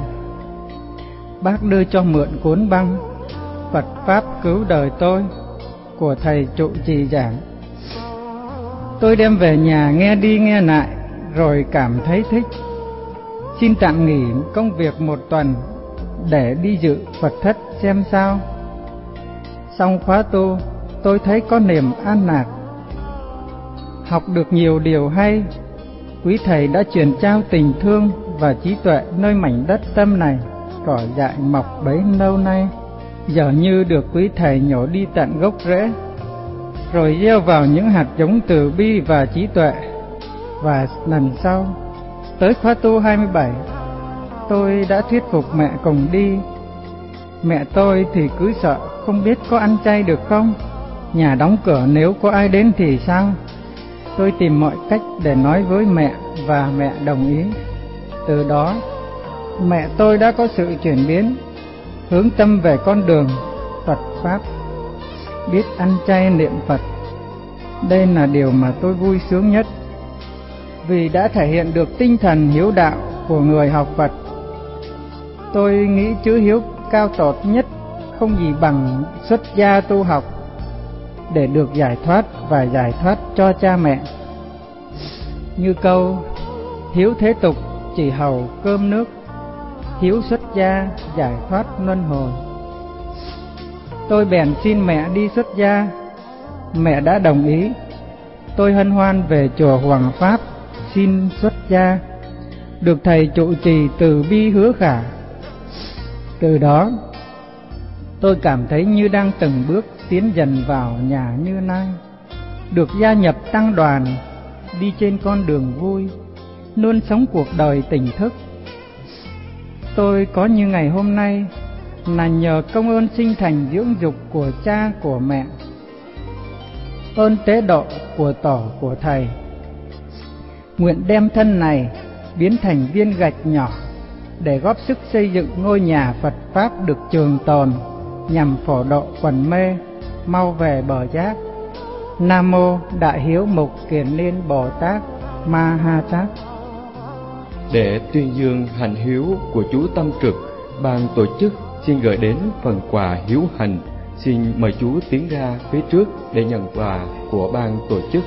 [SPEAKER 5] Bác đưa cho mượn cuốn băng Phật Pháp Cứu Đời Tôi của thầy trụ trì giảng. Tôi đem về nhà nghe đi nghe lại, rồi cảm thấy thích. Xin tạm nghỉ công việc một tuần để đi dự Phật thất xem sao. Xong khóa tu, tôi thấy có niềm an lạc, học được nhiều điều hay. Quý thầy đã truyền trao tình thương và trí tuệ nơi mảnh đất tâm này, cỏ dại mọc bấy lâu nay, giờ như được quý thầy nhổ đi tận gốc rễ, rồi gieo vào những hạt giống từ bi và trí tuệ. Và lần sau, tới khóa tu hai mươi bảy, tôi đã thuyết phục mẹ cùng đi. Mẹ tôi thì cứ sợ không biết có ăn chay được không, nhà đóng cửa nếu có ai đến thì sao. Tôi tìm mọi cách để nói với mẹ và mẹ đồng ý. Từ đó, mẹ tôi đã có sự chuyển biến, hướng tâm về con đường Phật Pháp, biết ăn chay niệm Phật. Đây là điều mà tôi vui sướng nhất, vì đã thể hiện được tinh thần hiếu đạo của người học Phật. Tôi nghĩ chữ hiếu cao tột nhất không gì bằng xuất gia tu học để được giải thoát và giải thoát cho cha mẹ. Như câu hiếu thế tục chỉ hầu cơm nước, hiếu xuất gia giải thoát luân hồi. Tôi bèn xin mẹ đi xuất gia. Mẹ đã đồng ý. Tôi hân hoan về chùa Hoàng Pháp xin xuất gia, được thầy trụ trì từ bi hứa khả. Từ đó tôi cảm thấy như đang từng bước tiến dần vào nhà Như Lai, được gia nhập tăng đoàn, đi trên con đường vui, luôn sống cuộc đời tỉnh thức. Tôi có như ngày hôm nay là nhờ công ơn sinh thành dưỡng dục của cha của mẹ, ơn tế độ của tổ của thầy. Nguyện đem thân này biến thành viên gạch nhỏ để góp sức xây dựng ngôi nhà Phật Pháp được trường tồn, nhằm phổ độ quần mê, mau về bờ giác. Nam Mô Đại Hiếu Mục Kiền Liên Bồ Tát Ma Ha Tát.
[SPEAKER 2] Để tuyên dương hạnh hiếu của chú Tâm Trực, ban tổ chức xin gửi đến phần quà hiếu hành. Xin mời chú tiến ra phía trước để nhận quà của ban tổ chức.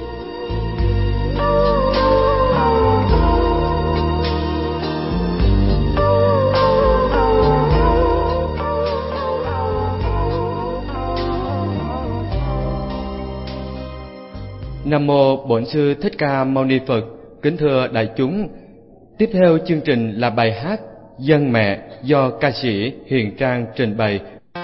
[SPEAKER 2] Nam Mô Bổn Sư Thích Ca Mâu Ni Phật. Kính thưa đại chúng, tiếp theo chương trình là bài hát Dân Mẹ do ca sĩ Hiền Trang trình bày.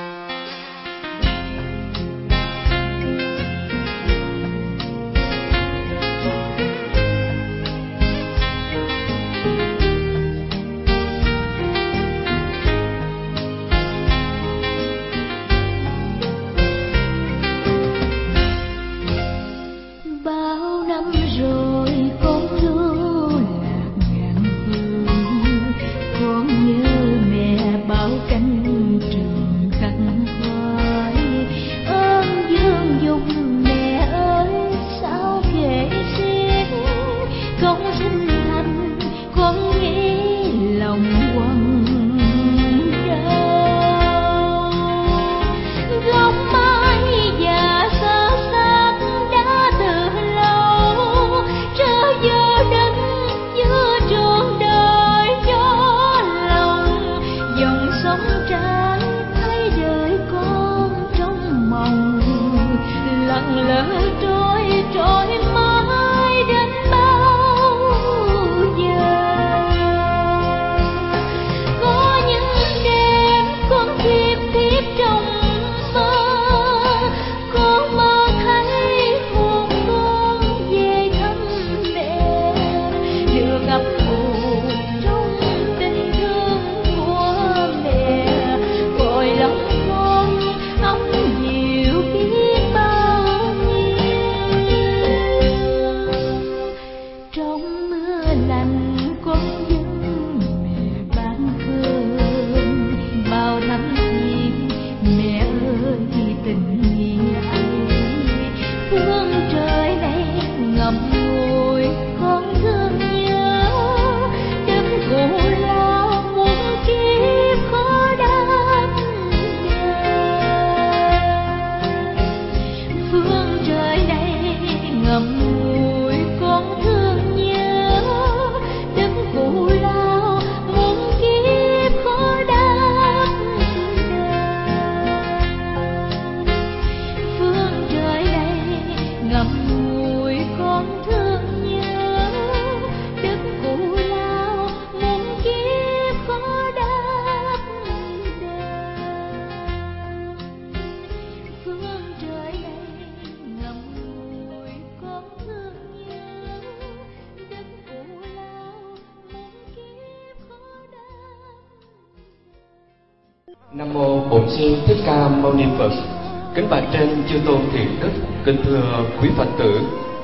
[SPEAKER 2] Nam Mô Bổn Sư Thích Ca Mâu Ni Phật. Kính bạch trên chư tôn thiện đức, kính thưa quý Phật tử,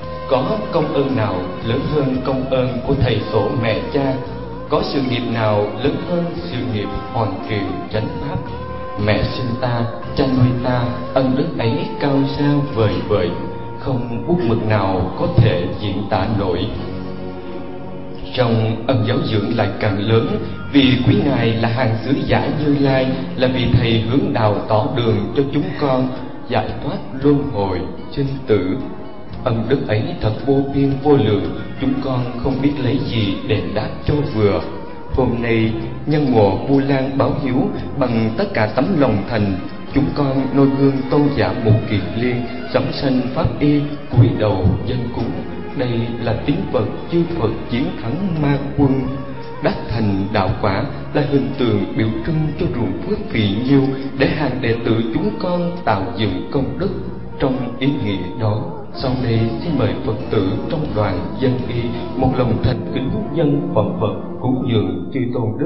[SPEAKER 2] có công ơn nào lớn hơn công ơn của thầy tổ mẹ cha? Có sự nghiệp nào lớn hơn sự nghiệp hoàn truyền chánh pháp? Mẹ sinh ta, cha nuôi ta, ân đức ấy cao sao vời vợi, không bút mực nào có thể diễn tả nổi. Trong ân giáo dưỡng lại càng lớn, vì quý ngài là hàng sứ giả Như Lai, là vì thầy hướng đạo tỏ đường cho chúng con giải thoát luân hồi sinh tử. Ân đức ấy thật vô biên vô lượng, chúng con không biết lấy gì đền đáp cho vừa. Hôm nay nhân mùa Vu Lan báo hiếu, bằng tất cả tấm lòng thành, chúng con noi gương tôn giả Mục Kiền Liên, sắm sanh pháp y, cúi đầu dân cúng. Đây là tiếng Phật chư Phật chiến thắng ma quân. đắc thành đạo quả là hình tượng biểu trưng cho ruộng phước phì nhiêu để hàng đệ tử chúng con tạo dựng công đức. Trong ý nghĩa đó, sau đây xin mời Phật tử trong đoàn dân y một lòng thành kính dâng phẩm vật cúng dường chư tôn đức.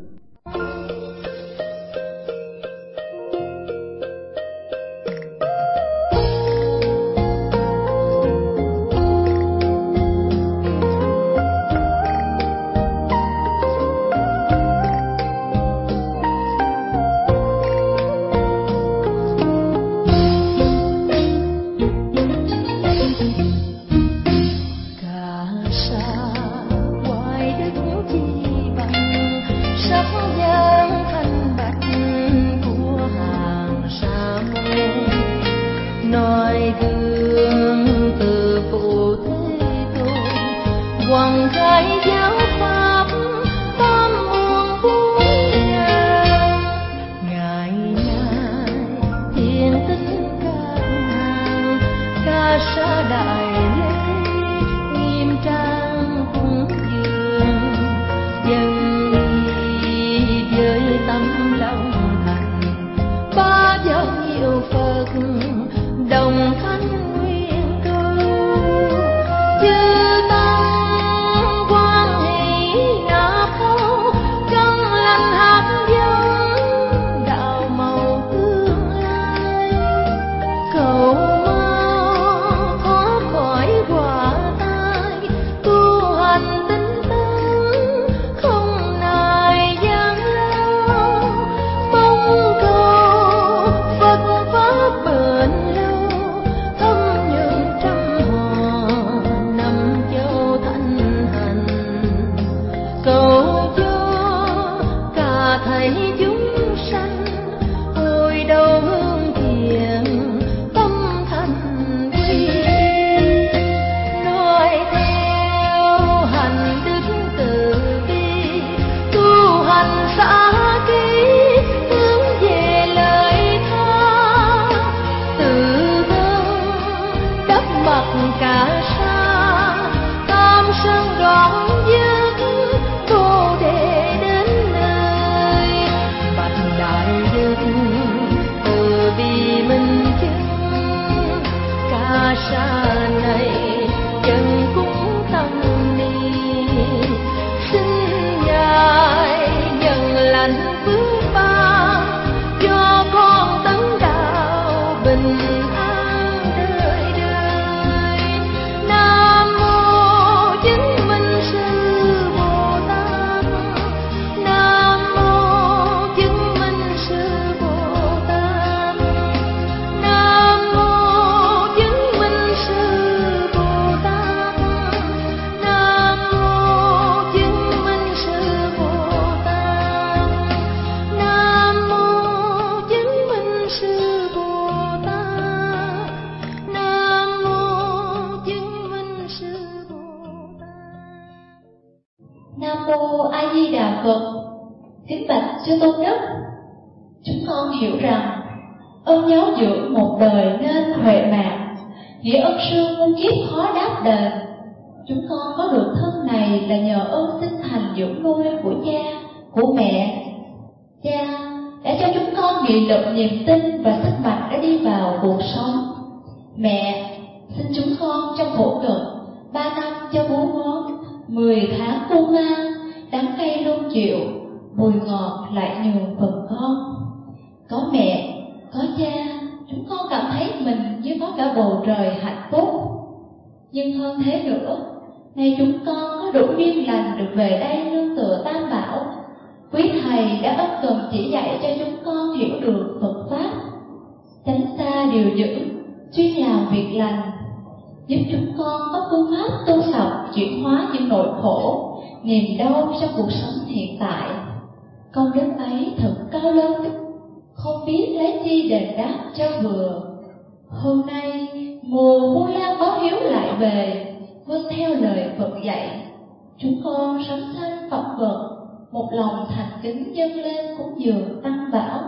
[SPEAKER 1] Giúp chúng con có phương pháp tu tập chuyển hóa những nỗi khổ, niềm đau trong cuộc sống hiện tại. Công đức ấy thật cao lớn, không biết lấy chi đền đáp cho vừa. Hôm nay mùa Vu Lan báo hiếu lại về, vâng theo lời Phật dạy, chúng con sắm sanh Phật vật, một lòng thành kính dâng lên cúng dường Tăng Bảo.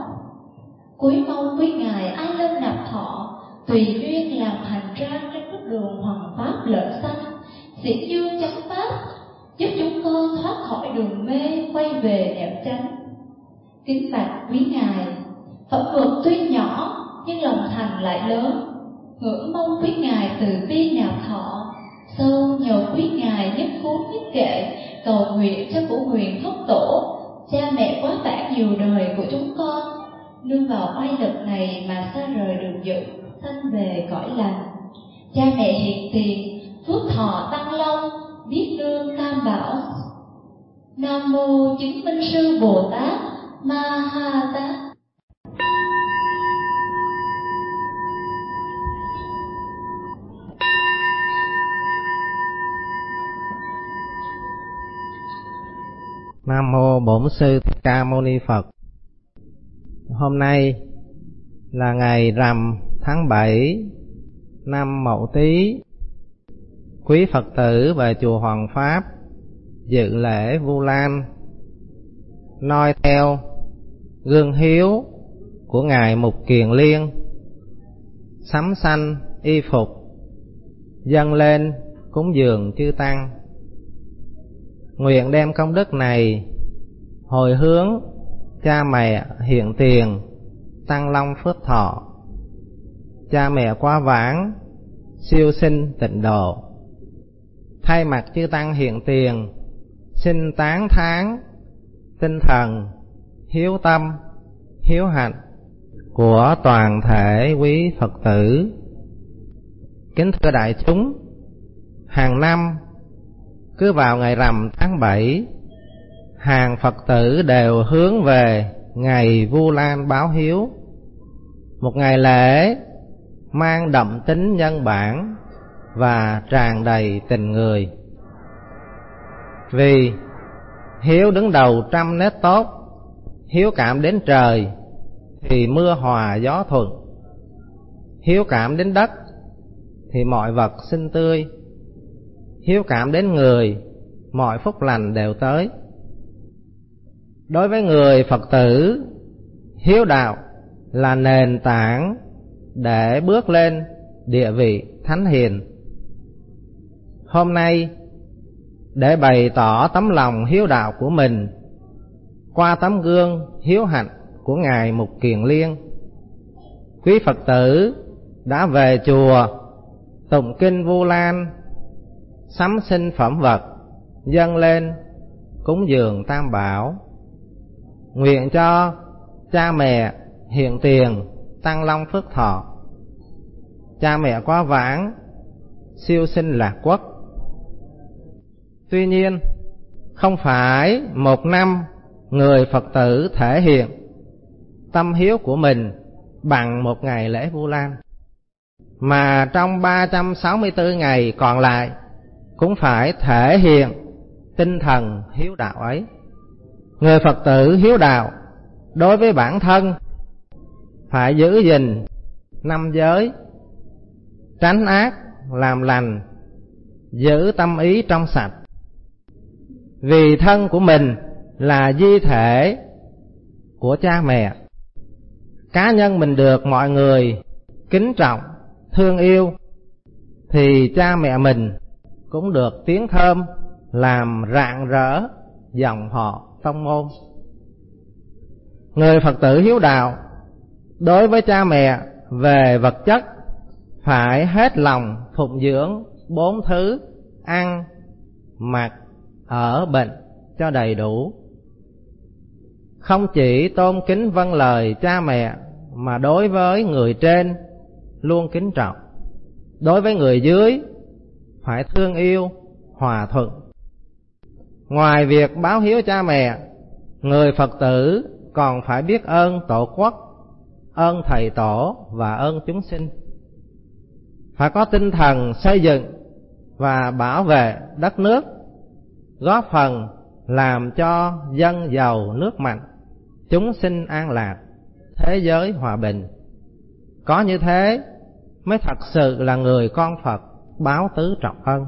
[SPEAKER 1] Cuối mong quý ngài Ai Lâm Nạp Thọ tùy duyên làm hành trang trên bước đường hoằng pháp lợi sanh, diễn dương chánh pháp, giúp chúng con thoát khỏi khỏi đường mê quay về nẻo chánh. Kính bạch quý ngài, phẩm luật tuy nhỏ nhưng lòng thành lại lớn, ngưỡng mong quý ngài từ bi nhạo thọ, sâu nhờ quý ngài nhất cuốn nhất kệ, cầu nguyện cho của huyền thất tổ, cha mẹ quá tải nhiều đời của chúng con, nương vào oai lực này mà xa rời đường dữ, sanh về cõi lành. Cha mẹ hiền tiền, phước thọ tăng long, biết nương tam bảo. Nam mô chứng minh sư Bồ Tát Ma Ha Tát.
[SPEAKER 6] Nam mô Bổn Sư Thích Ca Mâu Ni Phật. Hôm nay là ngày rằm tháng bảy năm Mậu Tý. Quý Phật tử về chùa Hoàng Pháp dự lễ Vu Lan, noi theo gương hiếu của ngài Mục Kiền Liên, sắm xanh y phục dâng lên cúng dường chư tăng. Nguyện đem công đức này hồi hướng cha mẹ hiện tiền tăng long phước thọ, cha mẹ quá vãng siêu sinh tịnh độ. Thay mặt chư tăng hiện tiền, xin tán thán tinh thần hiếu tâm hiếu hạnh của toàn thể quý Phật tử. Kính thưa đại chúng, hàng năm cứ vào ngày rằm tháng bảy, hàng Phật tử đều hướng về ngày Vu Lan báo hiếu, một ngày lễ mang đậm tính nhân bản và tràn đầy tình người. Vì hiếu đứng đầu trăm nét tốt, hiếu cảm đến trời thì mưa hòa gió thuận, hiếu cảm đến đất thì mọi vật xinh tươi, hiếu cảm đến người mọi phúc lành đều tới. Đối với người Phật tử, hiếu đạo là nền tảng để bước lên địa vị thánh hiền. Hôm nay, để bày tỏ tấm lòng hiếu đạo của mình qua tấm gương hiếu hạnh của ngài Mục Kiền Liên, quý Phật tử đã về chùa tụng kinh Vu Lan, sắm sinh phẩm vật dâng lên cúng dường tam bảo. Nguyện cho cha mẹ hiện tiền tăng long phước thọ, cha mẹ quá vãng siêu sinh lạc quốc. Tuy nhiên, không phải một năm người Phật tử thể hiện tâm hiếu của mình bằng một ngày lễ Vu Lan, mà trong ba trăm sáu mươi tư ngày còn lại cũng phải thể hiện tinh thần hiếu đạo ấy. Người Phật tử hiếu đạo đối với bản thân phải giữ gìn năm giới, tránh ác làm lành, giữ tâm ý trong sạch. Vì thân của mình là di thể của cha mẹ, cá nhân mình được mọi người kính trọng, thương yêu, thì cha mẹ mình cũng được tiếng thơm làm rạng rỡ dòng họ tông môn. Người Phật tử hiếu đạo đối với cha mẹ về vật chất phải hết lòng phụng dưỡng bốn thứ ăn, mặc, ở, bệnh cho đầy đủ. Không chỉ tôn kính vâng lời cha mẹ, mà đối với người trên luôn kính trọng, đối với người dưới phải thương yêu, hòa thuận. Ngoài việc báo hiếu cha mẹ, người Phật tử còn phải biết ơn tổ quốc, ơn thầy tổ và ơn chúng sinh. Phải có tinh thần xây dựng và bảo vệ đất nước, góp phần làm cho dân giàu nước mạnh, chúng sinh an lạc, thế giới hòa bình. Có như thế mới thật sự là người con Phật báo tứ trọng ân.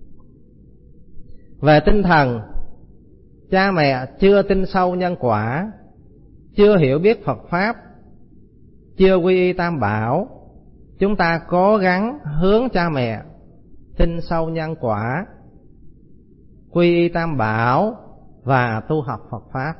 [SPEAKER 6] Về tinh thần, cha mẹ chưa tin sâu nhân quả, chưa hiểu biết Phật Pháp, chưa quy y tam bảo, chúng ta cố gắng hướng cha mẹ tin sâu nhân quả, quy y tam bảo và tu học Phật Pháp.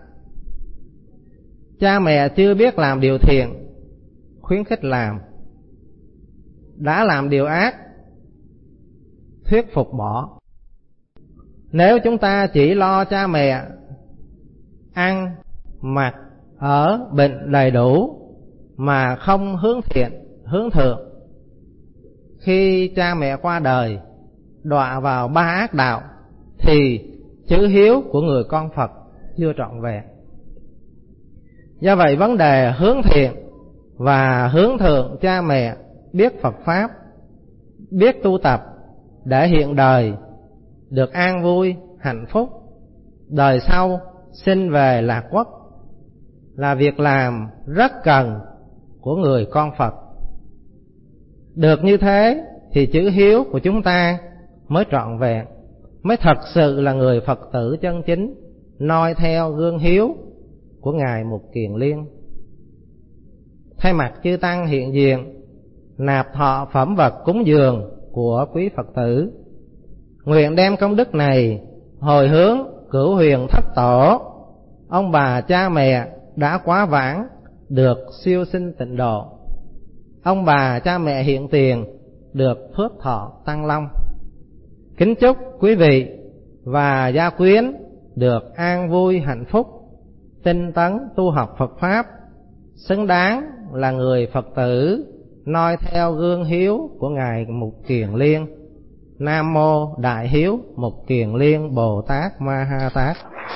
[SPEAKER 6] Cha mẹ chưa biết làm điều thiện, khuyến khích làm. Đã làm điều ác, thuyết phục bỏ. Nếu chúng ta chỉ lo cha mẹ ăn, mặc, ở, bệnh đầy đủ mà không hướng thiện, hướng thượng, khi cha mẹ qua đời đọa vào ba ác đạo thì chữ hiếu của người con Phật chưa trọn vẹn. Do vậy vấn đề hướng thiện và hướng thượng cha mẹ biết Phật Pháp, biết tu tập để hiện đời được an vui, hạnh phúc, đời sau sinh về lạc quốc là việc làm rất cần của người con Phật. Được như thế thì chữ hiếu của chúng ta mới trọn vẹn, mới thật sự là người Phật tử chân chính, noi theo gương hiếu của Ngài Mục Kiền Liên. Thay mặt chư tăng hiện diện, nạp thọ phẩm vật cúng dường của quý Phật tử, nguyện đem công đức này hồi hướng cửu huyền thất tổ, ông bà cha mẹ đã quá vãng được siêu sinh tịnh độ, ông bà cha mẹ hiện tiền được phước thọ tăng long. Kính chúc quý vị và gia quyến được an vui hạnh phúc, tinh tấn tu học Phật Pháp, xứng đáng là người Phật tử noi theo gương hiếu của Ngài Mục Kiền Liên. Nam mô Đại Hiếu Mục Kiền Liên Bồ Tát Ma Ha Tát.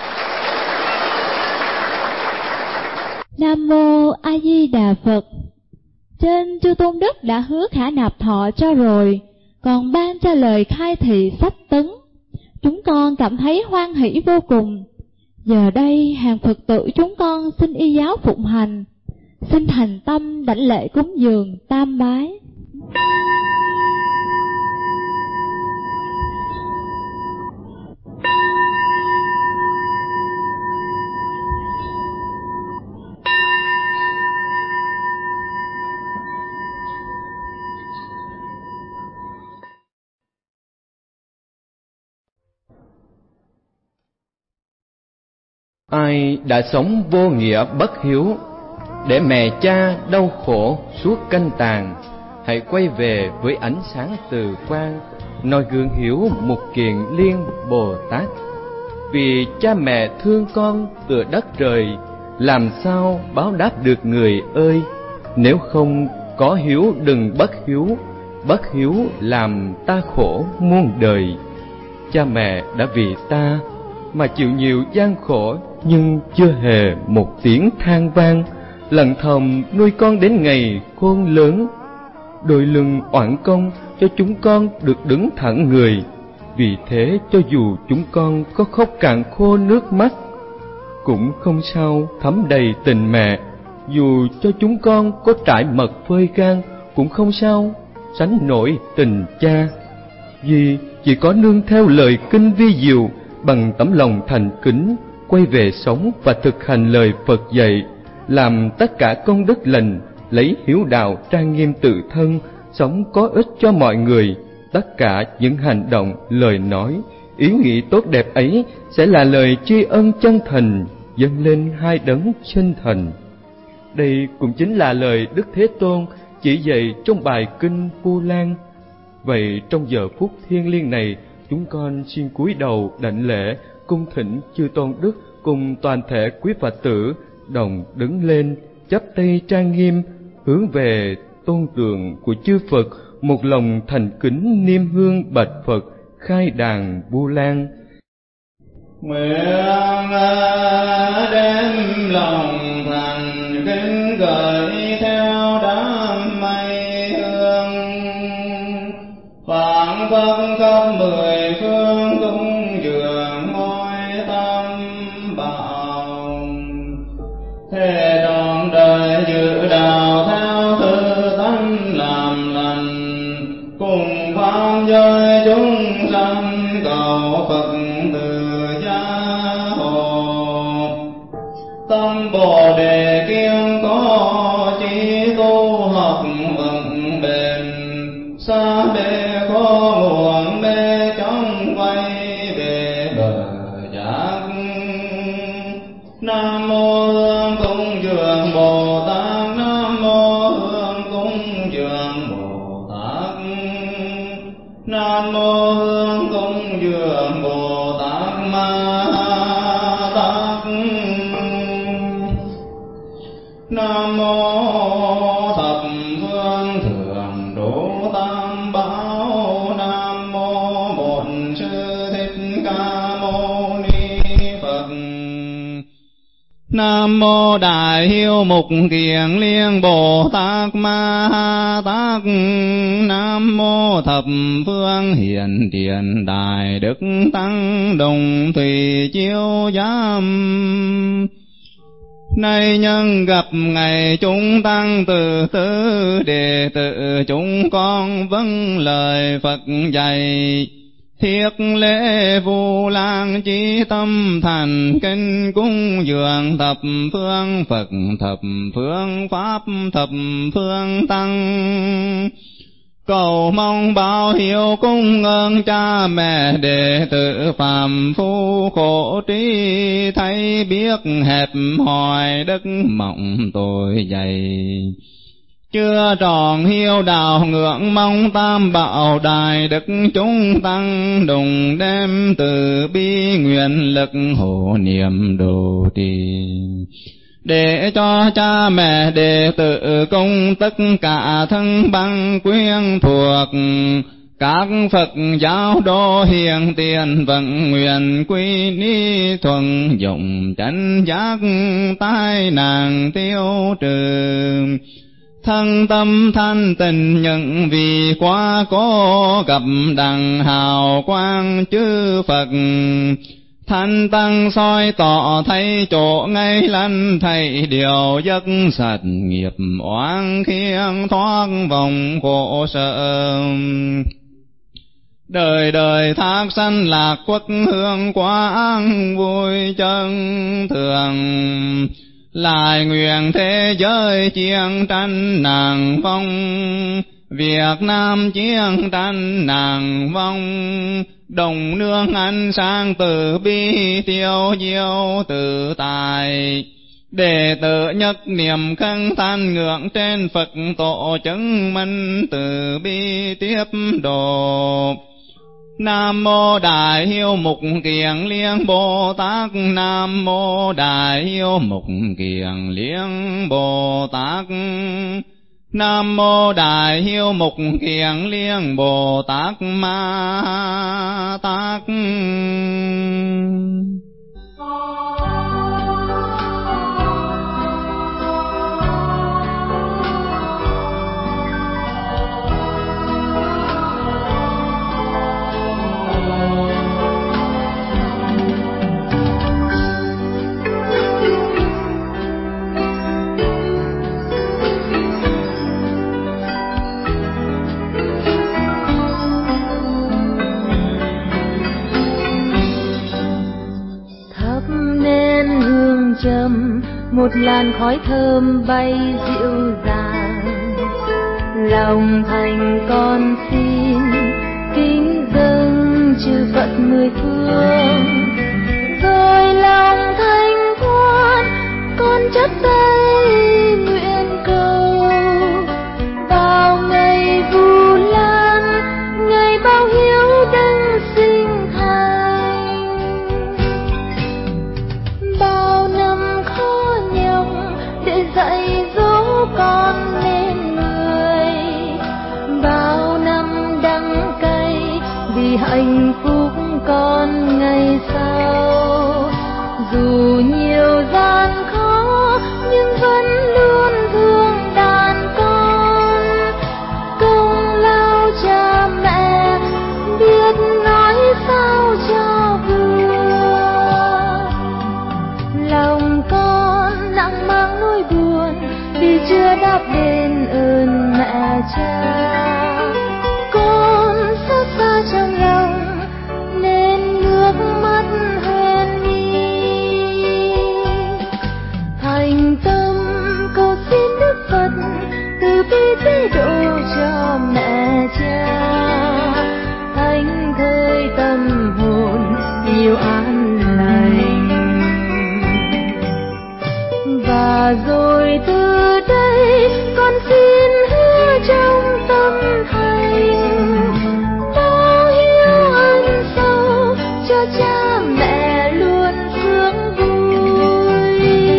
[SPEAKER 7] Nam mô A Di Đà Phật. Trên chư tôn đức đã hứa khả nạp thọ cho rồi, còn ban cho lời khai thị sách tấn. Chúng con cảm thấy hoan hỷ vô cùng. Giờ đây hàng Phật tử chúng con xin y giáo phụng hành, xin thành tâm đảnh lễ cúng dường tam bái.
[SPEAKER 2] Ai đã sống vô nghĩa bất hiếu, để mẹ cha đau khổ suốt canh tàn, hãy quay về với ánh sáng từ quang, noi gương hiếu Mục Kiền Liên Bồ Tát. Vì cha mẹ thương con tựa đất trời, làm sao báo đáp được người ơi? Nếu không có hiếu đừng bất hiếu, bất hiếu làm ta khổ muôn đời. Cha mẹ đã vì ta mà chịu nhiều gian khổ, nhưng chưa hề một tiếng than vang, lặng thầm nuôi con đến ngày khôn lớn. Đôi lưng oản công cho chúng con được đứng thẳng người, vì thế cho dù chúng con có khóc cạn khô nước mắt, cũng không sao thấm đầy tình mẹ. Dù cho chúng con có trải mật phơi gan, cũng không sao sánh nổi tình cha. Vì chỉ có nương theo lời kinh vi diệu, bằng tấm lòng thành kính, quay về sống và thực hành lời Phật dạy, làm tất cả công đức lành, lấy hiếu đạo trang nghiêm tự thân, sống có ích cho mọi người. Tất cả những hành động, lời nói, ý nghĩ tốt đẹp ấy sẽ là lời tri ân chân thành, dâng lên hai đấng chân thành. Đây cũng chính là lời Đức Thế Tôn chỉ dạy trong bài kinh Vu Lan. Vậy trong giờ phút thiêng liêng này, chúng con xin cúi đầu đảnh lễ, cung thỉnh chư tôn đức cùng toàn thể quý Phật tử đồng đứng lên, chắp tay trang nghiêm, hướng về tôn tượng của chư Phật, một lòng thành kính niêm hương bạch Phật, khai đàn Vu Lan.
[SPEAKER 8] Nguyện đem lòng thành kính gửi theo đám mây hương, phảng phất khắp mười phương cung dường ngôi tâm bảo. Thế trọn đời giữ đạo theo thứ tánh làm lành, cùng pháp giới chúng sanh cầu Phật từ gia hộ. Tâm Bồ Đề kiên có chí tu học vững bền, xa bề khó nguồn mê chóng quay về bờ giác Nam mô Hương cúng dường Bồ Tát. Nam mô Hương cúng dường Bồ Tát. Nam mô Hương cúng dường Bồ Tát Ma Tát. Nam mô thập phương thượng đủ tam bảo. Nam mô Bổn Sư Thích Ca Mâu Ni Phật. Nam mô Đại Hiếu Mục Kiền Liên Bồ Tát Ma Tát. Nam mô thập phương hiền tiền đại đức tăng đồng thủy chiếu giám. Nay nhân gặp ngày chúng tăng từ tứ đệ tử chúng con vâng lời Phật dạy. Thiết lễ Vu Lan chí tâm thành kinh cúng dường thập phương Phật, thập phương Pháp, thập phương Tăng. Cầu mong báo hiếu cung ơn cha mẹ đệ tử phàm phu khổ trí, thấy biết hẹp hòi đức mộng tội dày. Chưa tròn hiếu đạo ngưỡng mong tam bảo đại đức chúng tăng, đùng đem từ bi nguyện lực hộ niệm độ trì. Để cho cha mẹ đệ tử công tất cả thân bằng quyến thuộc, các Phật giáo đô hiền tiền vận nguyện quy ni thuần dụng chánh giác tai nạn tiêu trừ. Thân tâm thanh tình nhận vì quá cố gặp đặng hào quang chư Phật. Thanh tăng soi tỏ thấy chỗ ngay lành, thấy điều giấc sạch nghiệp oan khiêng thoát vòng khổ sợ. Đời đời thác sanh lạc quốc hương quang vui chân thường. Lại nguyện thế giới chiến tranh nàng vong, Việt Nam chiến tranh nàng vong. Đồng nương ánh sáng từ bi tiêu diêu tự tại. Đệ tử nhất niệm khấn than ngưỡng trên Phật tổ chứng minh từ bi tiếp độ. Nam mô Đại Hiếu Mục Kiền Liên Bồ Tát. Nam mô Đại Hiếu Mục Kiền Liên Bồ Tát. Nam mô Đại Hiếu Mục Kiền Liên Bồ Tát Ma Tát.
[SPEAKER 9] Trầm một làn khói thơm bay dịu dàng, lòng thành con xin kính dâng chư Phật mười phương. Rồi lòng thành khoan con chắp tay nguyện cầu, bao ngày Vu Lan ngày bao hiếu đấng sinh thành. Bao năm khó nhọc để dạy dỗ con nên người, bao năm đắng cay vì hạnh phúc con ngày sau. Dù nhiều gian khó nhưng vẫn luôn thương đàn con, công lao cha mẹ biết nói sao cho vừa. Lòng con nặng mang nỗi buồn vì chưa đáp đền ơn mẹ cha. Con xót xa trong lòng nên nước mắt hoen mi, thành tâm cầu xin Đức Phật từ bi tế độ cho mẹ cha, thánh thơi tâm hồn nhiều an lành. và rồi từ đây con xin hứa trong tâm thành báo hiếu ân sâu cho cha mẹ luôn sướng vui.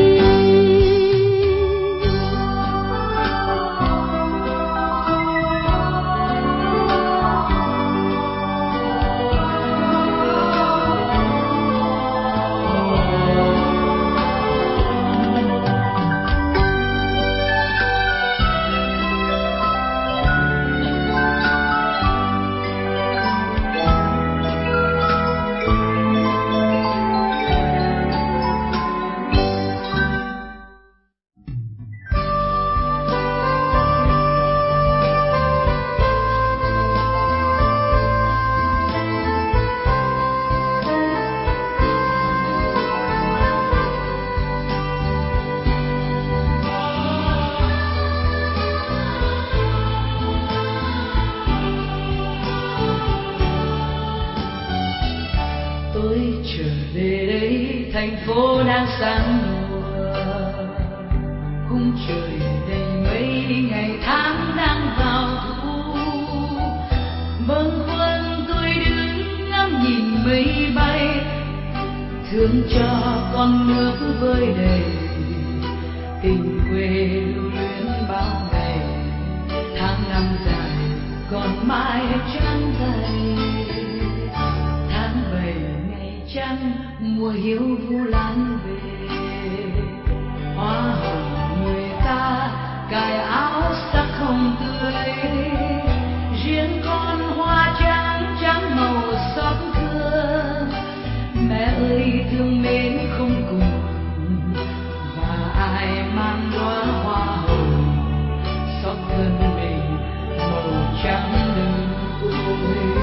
[SPEAKER 10] Thành phố đang sáng mùa, khung trời đầy mây, ngày tháng đang vào thu. Bâng khuâng tôi đứng ngắm nhìn mây bay, thương cho con nước vơi đầy, tình quê lưu luyến bao ngày. Tháng năm dài còn mãi trắng tay, tháng bảy ngày trăng mùa hiu vu lan về. Hoa hồng người ta cài áo sắc hồng tươi, riêng con hoa trắng trắng màu xót thương. Mẹ ơi thương mến không cùng, và ai mang đóa hoa hồng xót thân mình màu trắng đơn côi.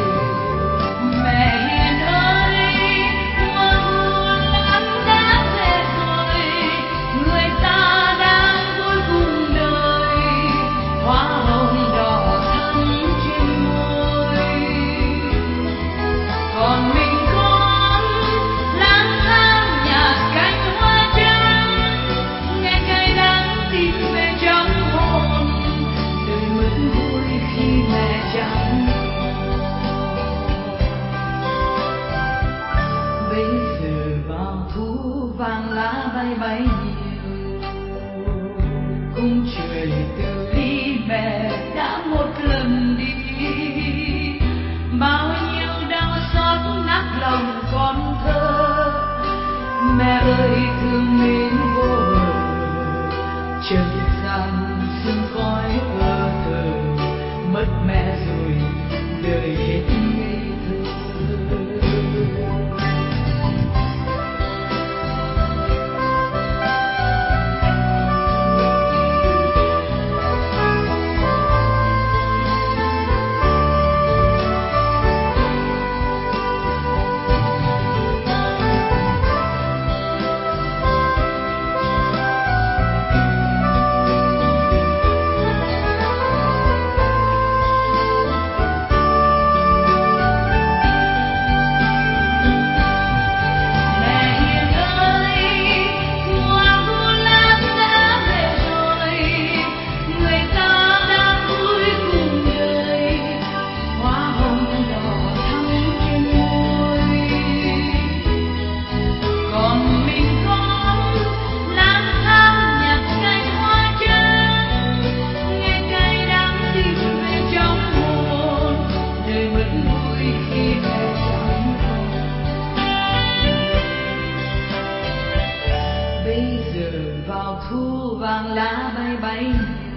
[SPEAKER 10] Mẹ hiền ơi, vàng lá bay bay nhiều, cung trời từ ly mẹ đã một lần đi. Bao nhiêu đau xót nát lòng con thơ, mẹ ơi thương mến vô bờ. Trần gian sương khói ơ thờ, mất mẹ rồi đời hết ngây thơ. Vào thu vàng lá bay bay